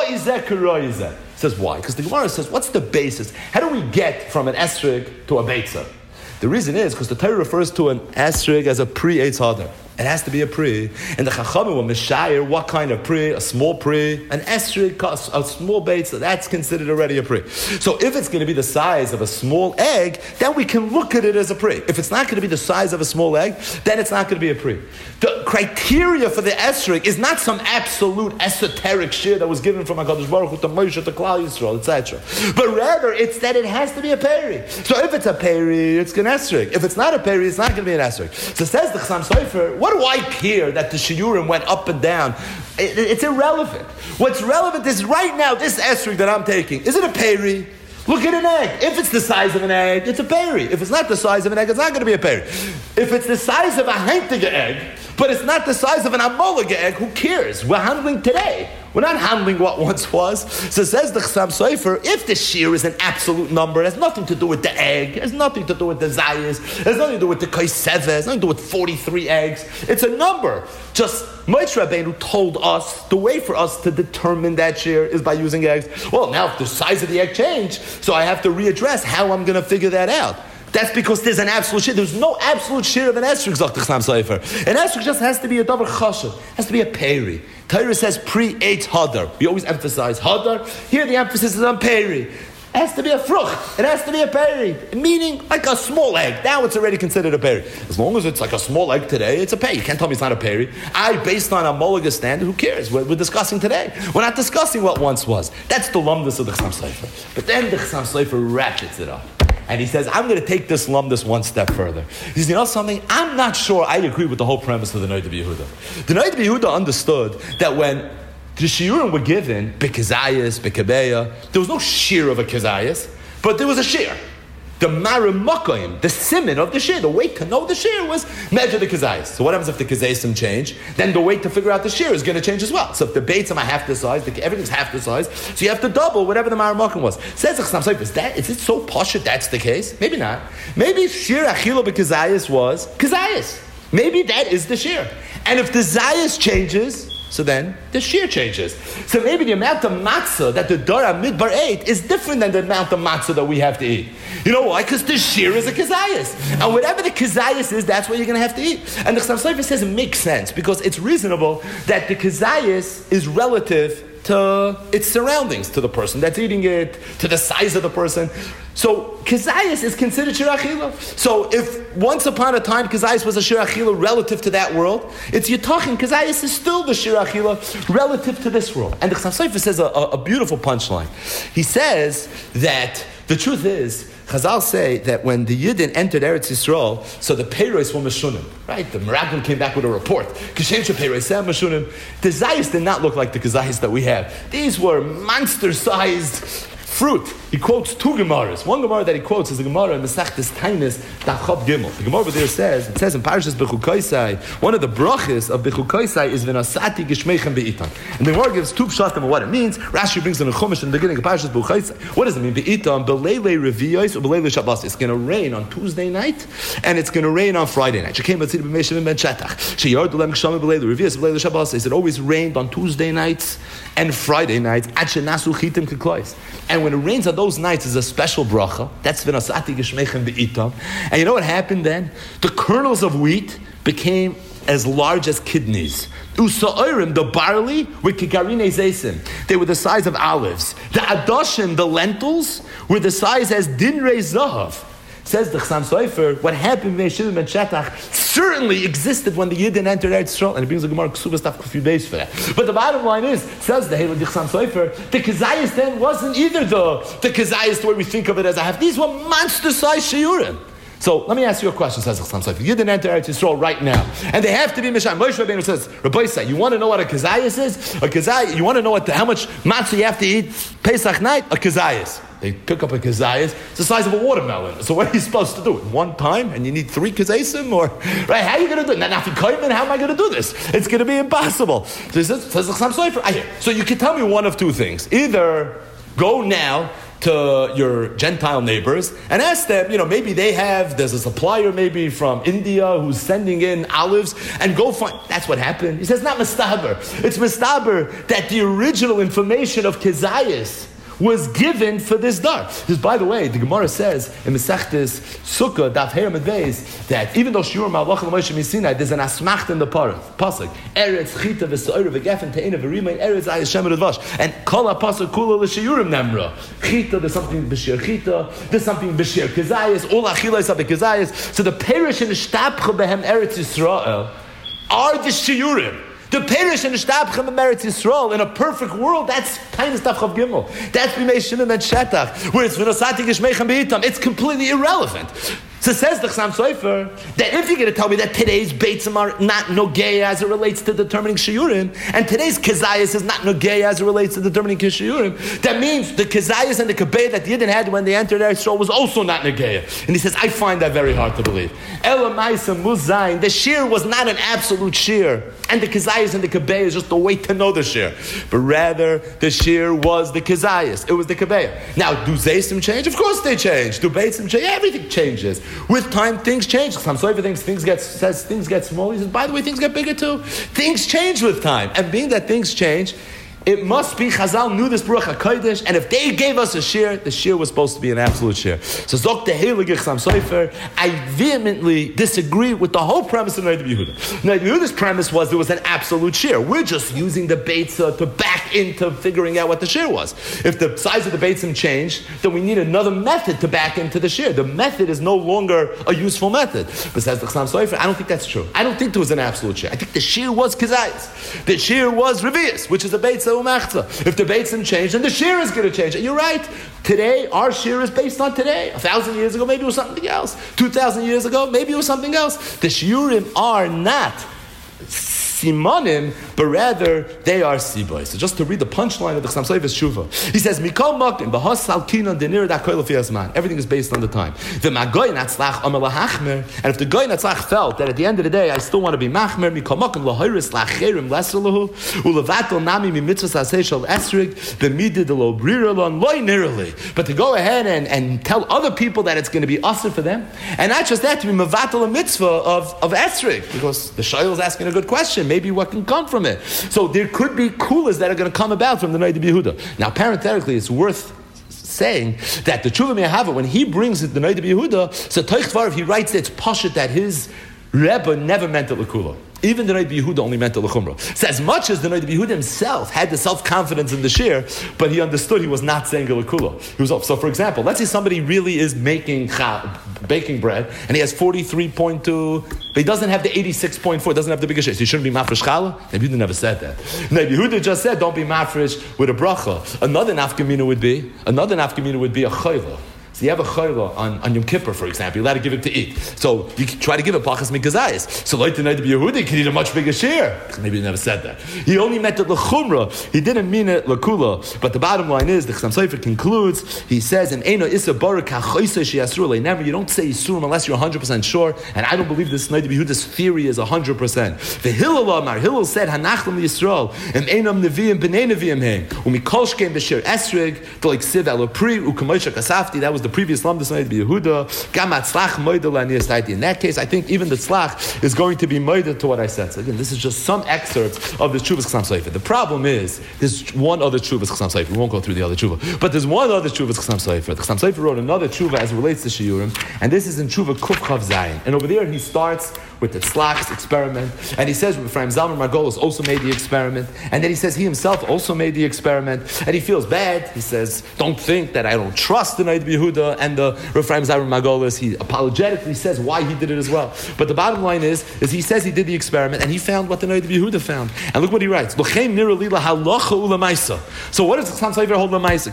Says why? Because the Gemara says, what's the basis? How do we get from an esrog to a beitzah? The reason is because the Torah refers to an esrog as a pre-eitz hadar. It has to be a pri. And the Chachamim were Meshayir, what kind of pri? A small pri. An esrog, a small bait, so that's considered already a pri. So if it's going to be the size of a small egg, then we can look at it as a pri. If it's not going to be the size of a small egg, then it's not going to be a pri. The criteria for the esrog is not some absolute esoteric shit that was given from HaKadosh Baruch Hu to Moshe to Klal Yisrael, et cetera. But rather, it's that it has to be a peri. So if it's a peri, it's an esrog. If it's not a peri, it's not going to be an esrog. So says the Chassam Sofer, what do I care that the shiurim went up and down? It, it's irrelevant. What's relevant is right now, this esrog that I'm taking, is it a peri? Look at an egg. If it's the size of an egg, it's a peri. If it's not the size of an egg, it's not going to be a peri. If it's the size of a heintige egg, but it's not the size of an amolige egg, who cares? We're handling today. We're not handling what once was. So says the Chassam Sofer, if the shear is an absolute number, it has nothing to do with the egg, it has nothing to do with the zayis, it has nothing to do with the kaiseve, it has nothing to do with forty-three eggs. It's a number. Just Moshe Rabbeinu told us the way for us to determine that shear is by using eggs. Well, now if the size of the egg changed, so I have to readdress how I'm going to figure that out. That's because there's an absolute shir. There's no absolute shir of an esrog, sagt the Chassam Sofer. An esrog just has to be a davar chashav, has to be a peri. Torah says pre-eitz hadar. We always emphasize hadar. Here the emphasis is on peri. It has to be a frucht. It has to be a peri. Meaning like a small egg. Now it's already considered a peri. As long as it's like a small egg today, it's a peri. You can't tell me it's not a peri. I, based on a moliga standard, who cares? We're, we're discussing today. We're not discussing what once was. That's the lumdus of the Chassam Sofer. But then the Chassam Sofer ratchets it up. And he says, I'm going to take this lumdus one step further. He says, you know something? I'm not sure I agree with the whole premise of the Noid Yehuda. The Noid Yehuda understood that when the shiurim were given, bekezayis, bekebeya, there was no shear of a kezayis, but there was a shear. The marimakayim, the simin of the shear, the way to know the shear was measure the kezayis. So what happens if the kezayisim change? Then the way to figure out the shear is going to change as well. So if the beitzim are half the size, the, everything's half the size, so you have to double whatever the marimakayim was. Says the Chassam Sofer, is that, is it so poshut that's the case? Maybe not. Maybe shear achilo bekezayis was kezayis. Maybe that is the shear. And if the zayis changes, so then the shear changes. So maybe the amount of matzah that the Dor HaMidbar ate is different than the amount of matzah that we have to eat. You know why? Because the shear is a kazayas. And whatever the kazayas is, that's what you're going to have to eat. And the Chassam Sofer says it makes sense because it's reasonable that the kazayas is relative to its surroundings, to the person that's eating it, to the size of the person. So kazayas is considered shir achila. So if once upon a time kazayas was a shir achila relative to that world, it's yitachin kazayas is still the shir achila relative to this world. And the Chassam Sofer says a, a, a beautiful punchline. He says that the truth is, Chazal say that when the Yidden entered Eretz Yisrael, so the Peiros were Meshunim, right? The Meraglim came back with a report. Kishem Peiros Meshunim. The Zayis did not look like the Zayis that we have. These were monster-sized fruit. He quotes two Gemaras. One Gemara that he quotes is the Gemara in Masechtas Tainis Daf Gimel. The Gemara over there says, it says in Parashas Bechukoisai, one of the brachas of Bechukoisai is V'nasati Gishmeichem Be'itan. And the Gemara gives two pshatim of what it means. Rashi brings in a Chumash in the beginning of Parashas Bechukoisai. What does it mean? Be'itan, Beleile Reviyois, or Beleile Shabbos. It's going to rain on Tuesday night, and it's going to rain on Friday night. Shekem Batzid B'meishim Ben Shetach. Sheyard Dolem Kshamim Beleile Reviyois, Beleile Shabbos. It always rained on Tuesday nights and Friday nights. Ad Shenasu Chitim Keklois. And when it rains on those nights, is a special bracha. That's v'nasati geshmeichem be'itam. And you know what happened then? The kernels of wheat became as large as kidneys. Usa'orim, the barley, were kigarine zaysim. They were the size of olives. The adoshim, the lentils, were the size as dinrei zahav. Says the Chassam Sofer, what happened in Shimon ben Shetach certainly existed when the Yidden entered Eretz Yisrael, and it brings the Gemara Ksubas Taf Kufi Beis for that. But the bottom line is, says the Halei Chassam Sofer, the Kazayas then wasn't either the the Kazayas the way we think of it as a half. These were monster-sized shiurim. So let me ask you a question, says the Chassam Sofer. You didn't enter Eretz Yisrael right now, and they have to be Misham. Moshe Rabbeinu says, Rabbi Yisai, you want to know what a kazayas is? A kazayas, you want to know what the, how much matzah you have to eat Pesach night? A kazayas. They pick up a kazayas, it's the size of a watermelon. So what are you supposed to do? One time, and you need three kazasim? Or, right, how are you going to do it? Now, how am I going to do this? It's going to be impossible. So he says, says the Chassam Sofer, I hear. So you can tell me one of two things. Either go now to your Gentile neighbors and ask them, you know, maybe they have, there's a supplier maybe from India who's sending in olives, and go find, that's what happened. He says, not mistaber. It's mistaber that the original information of Kazayas was given for this dar. Because, by the way, the Gemara says in Mesechtes Sukkah, Daf Hey Amud Beis, that even though Shiur Malach Moshe Misinai, there's an asmacht in the pasuk. Eretz Chita v'Sa'ira v'Gefen Te'ina v'Rima Eretz Ayis Shemer Advash. And Kol HaPasuk Kula l'Shiurim Nemra. Chita, there's something b'Shir Chita, there's something b'Shir Kazayas, all Achilas of the Kazayas. So the Perish and the Shtabcha Behem Eretz Yisrael are the Shiurim. The Perish and the Shtabchem of Eretz Yisrael in a perfect world, that's Tainis Daf Chav Gimel. That's B'mei Shimon ben Shetach, where it's V'nosati Geshmeichem Be'itam. It's completely irrelevant. So says the Chassam Sofer that if you're going to tell me that today's Beitzim are not Nogeya as it relates to determining Shiurim, and today's Kazayas is not Nogeya as it relates to determining Shiurim, that means the Kazayas and the Kabeh that the Yidden had when they entered Eretz Yisrael was also not Nogeya. And he says, I find that very hard to believe. Elamaisa Muzayin, the Shir was not an absolute Shir, and the Kazayas and the Kabeh is just a way to know the Shir. But rather, the Shir was the Kazayas. It was the Kabeh. Now, do Zaysim change? Of course they change. Do Beitzim change? Everything changes. With time, things change. Some Sofer thinks things get says things get small. He says, by the way, things get bigger too. Things change with time, and being that things change, it must be Chazal knew this Baruch HaKodesh, and if they gave us a shir, the shir was supposed to be an absolute shir. So Zok the Heilige Chassam Sofer, I vehemently disagree with the whole premise of Noda B'Yehuda. Noda B'Yehuda's premise was there was an absolute shir. We're just using the Beitzah to back into figuring out what the shir was. If the size of the Beitzim changed, then we need another method to back into the shir. The method is no longer a useful method. But says the Chassam Sofer, I don't think that's true. I don't think there was an absolute shir. I think the shir was Kazayas. The shir was Revius, which is a Beitzah. If the Beitzim change, then the shir is going to change. And you're right. Today, our shir is based on today. A thousand years ago, maybe it was something else. Two thousand years ago, maybe it was something else. The shiurim are not simonim, but rather they are siboy. So just to read the punchline of the Chassam Sofer's Tshuva, he says, Mikol Makim, B'has Salkinon Denir Dakoil Fiasman. Everything is based on the time. The Magoy Natzlach Amar Lahachmer, and if the Goy Natzlach felt that at the end of the day I still want to be Machmer, Mikol Makim Lahoiris Lacherim Lesralahu, Ulevatel Nami Mimitzvah Saseh Shal Esrig, the Midid Lo Briralon Loy Nirali. But to go ahead and, and tell other people that it's going to be usher for them, and not just that, to be Mavatel a mitzvah of, of Esrig, because the Shail is asking a good question, maybe what can come from it. So there could be kulas that are going to come about from the Noda B'Yehuda. Now, parenthetically, it's worth saying that the Tshuva Me'ahava, when he brings it the Noda B'Yehuda, so Toich Dvarav, he writes it's pashut that his Rebbe never meant it l'kula. Even the Noda B'Yehuda only meant the l'chumra. So as much as the Noda B'Yehuda himself had the self-confidence in the shir, but he understood he was not saying l'kula. He was off. So for example, let's say somebody really is making cha, baking bread, and he has forty-three point two, but he doesn't have the eighty-six point four, doesn't have the biggest shir. So he shouldn't be mafresh challah? Noda B'Yehuda never said that. Noda B'Yehuda just said, don't be mafresh with a bracha. Another nafkamina would be, another nafkamina would be a chayla. So you have a chayla on, on Yom Kippur, for example, you're allowed to give it to eat. So you can try to give it pachas mikazayis. So like the Noda B'Yehuda can eat a much bigger share. Maybe he never said that. He only meant it l'chumra. He didn't mean it l'kula. But the bottom line is, the Chassam Sofer concludes, he says, in Eino Issa Barak HaChoyse She'asru, never, you don't say Yisurim unless you're one hundred percent sure, and I don't believe this Noda B'Yehuda's theory is one hundred percent. The Hillel Amar, Hillel said, Hanachlam Yisrael, Em Einam Nevi'im B'nei Nevi'im Heim, U'mikol Shkeim B'Shir Esrig, D'Loik Siv Elopri, U'Kamoisha Kasafti, that was the previous Lamdas Noda B'Yehuda, Gamat Tzlach Moidel Aniyas. In that case, I think even the Tzlach is going to be Moidel to what I said. So again, this is just some excerpts of the Tshuvas Chassam Sofer. The problem is, there's one other Tshuvas Chassam Sofer. We won't go through the other Tshuva, but there's one other Tshuvas Chassam Sofer. The Chassam Sofer wrote another Tshuva as it relates to Shiurim, and this is in Tshuva Kuf Chav Zayin. And over there, he starts with the Tzlach's experiment, and he says Ephraim Zalman Margolis also made the experiment, and then he says he himself also made the experiment, and he feels bad. He says, don't think that I don't trust the Noda B'Yehuda and the Ephraim Zalman Margolis. He apologetically says why he did it as well. But the bottom line is, is he says he did the experiment, and he found what the Noda B'Yehuda found. And look what he writes. So what does the Chassam Sofer hold l'maisa?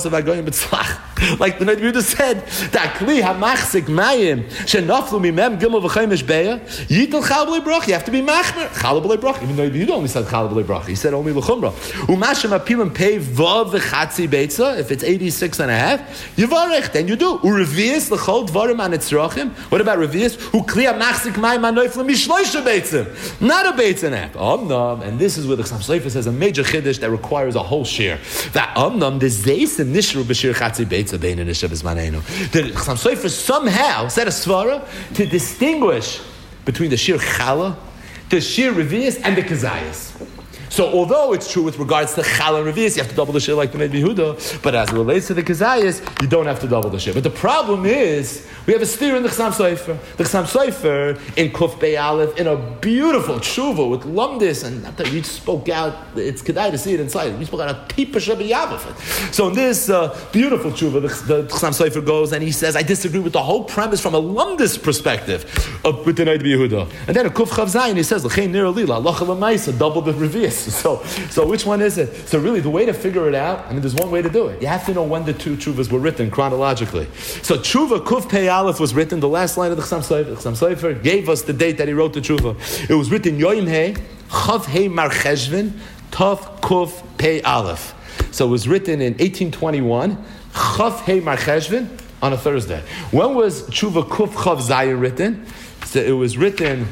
Like the Noda B'Yehuda said, that kli hamachzik mayim shenaflu mimem gimel v'chaymish beya yitel chal b'lei bracha. You have to be machmer chal b'lei bracha. Even though Noda B'Yehuda only said chal b'lei bracha, he said only l'chumra. Umashem apilim pei vav v'chatzi beitza. If it's eighty-six and a half, yivarech, then you do. Urevius l'chol dvarim anitzrachim. What about revius? Who kli hamachzik mayim anoiflim mishloisha beitzim, not a beitz and a half. Omnam, and this is where the Chassam Sofer says a major chiddush that requires a whole share. That omnam the zeisim nishru b'shir chatzi beitza bein nishav izmanenu. The Chassam Sofer somehow said a svara to distinguish between the shir chala, the shir revius, and the kazayas. So although it's true with regards to Chal and Revius, you have to double the shir like the Noda B'Yehuda, but as it relates to the Kazayas, you don't have to double the shir. But the problem is, we have a steer in the Chassam Sofer. The Chassam Sofer in Kuf Bei Aleph, in a beautiful tshuva with lumdis, and not that we spoke out, it's kedai to see it inside, we spoke out a pipa shabiyavah. So in this uh, beautiful tshuva, the, the Chassam Sofer goes and he says, I disagree with the whole premise from a lumdis perspective of, with the Noda B'Yehuda. And then in Kuf Chav Zayin, he says, L'chein nir alila, halacha l'maisa, double the Revius. So, so which one is it? So really, the way to figure it out, I mean, there's one way to do it. You have to know when the two tshuvas were written chronologically. So tshuva Kuf Pei Aleph was written, the last line of the Chassam Sofer. The Chassam Sofer gave us the date that he wrote the tshuva. It was written Yoim Hei, Chav Hei Mar Cheshvan, Tov Kuf Pei Aleph. So it was written in eighteen twenty-one, Chav Hei Mar Cheshvan, on a Thursday. When was tshuva Kuf Chav Zayin written? So it was written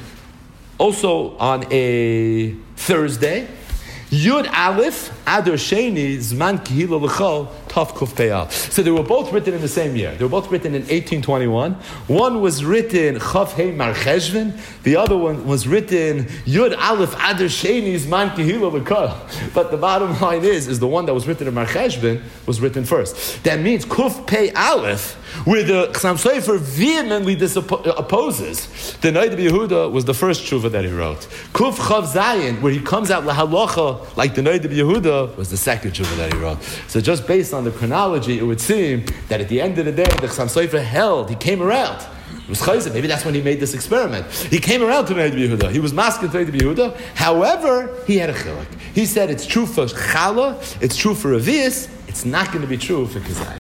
also on a Thursday. Yud Aleph, Adar Sheni, Zman Kihila L'chol, Tov Kuf Pei Aleph. So they were both written in the same year. They were both written in eighteen twenty-one. One was written Chav Hei Mar Cheshvan. The other one was written Yud Aleph, Adar Sheni, Zman Kihila L'chol. But the bottom line is, is the one that was written in Mar Cheshvan was written first. That means Kuf Pei Aleph, where the Chassam Sofer vehemently disoppo- opposes. The Noda B'Yehuda was the first tshuva that he wrote. Kuf Chav Zayin, where he comes out lahalacha like the Noda B'Yehuda, was the second tshuva that he wrote. So just based on the chronology, it would seem that at the end of the day, the Chassam Sofer held, he came around. It was chayzer. Maybe that's when he made this experiment. He came around to Noda B'Yehuda. He was masking to Noda B'Yehuda. However, he had a chiluk. He said it's true for chala, it's true for revius, it's not going to be true for kazayas.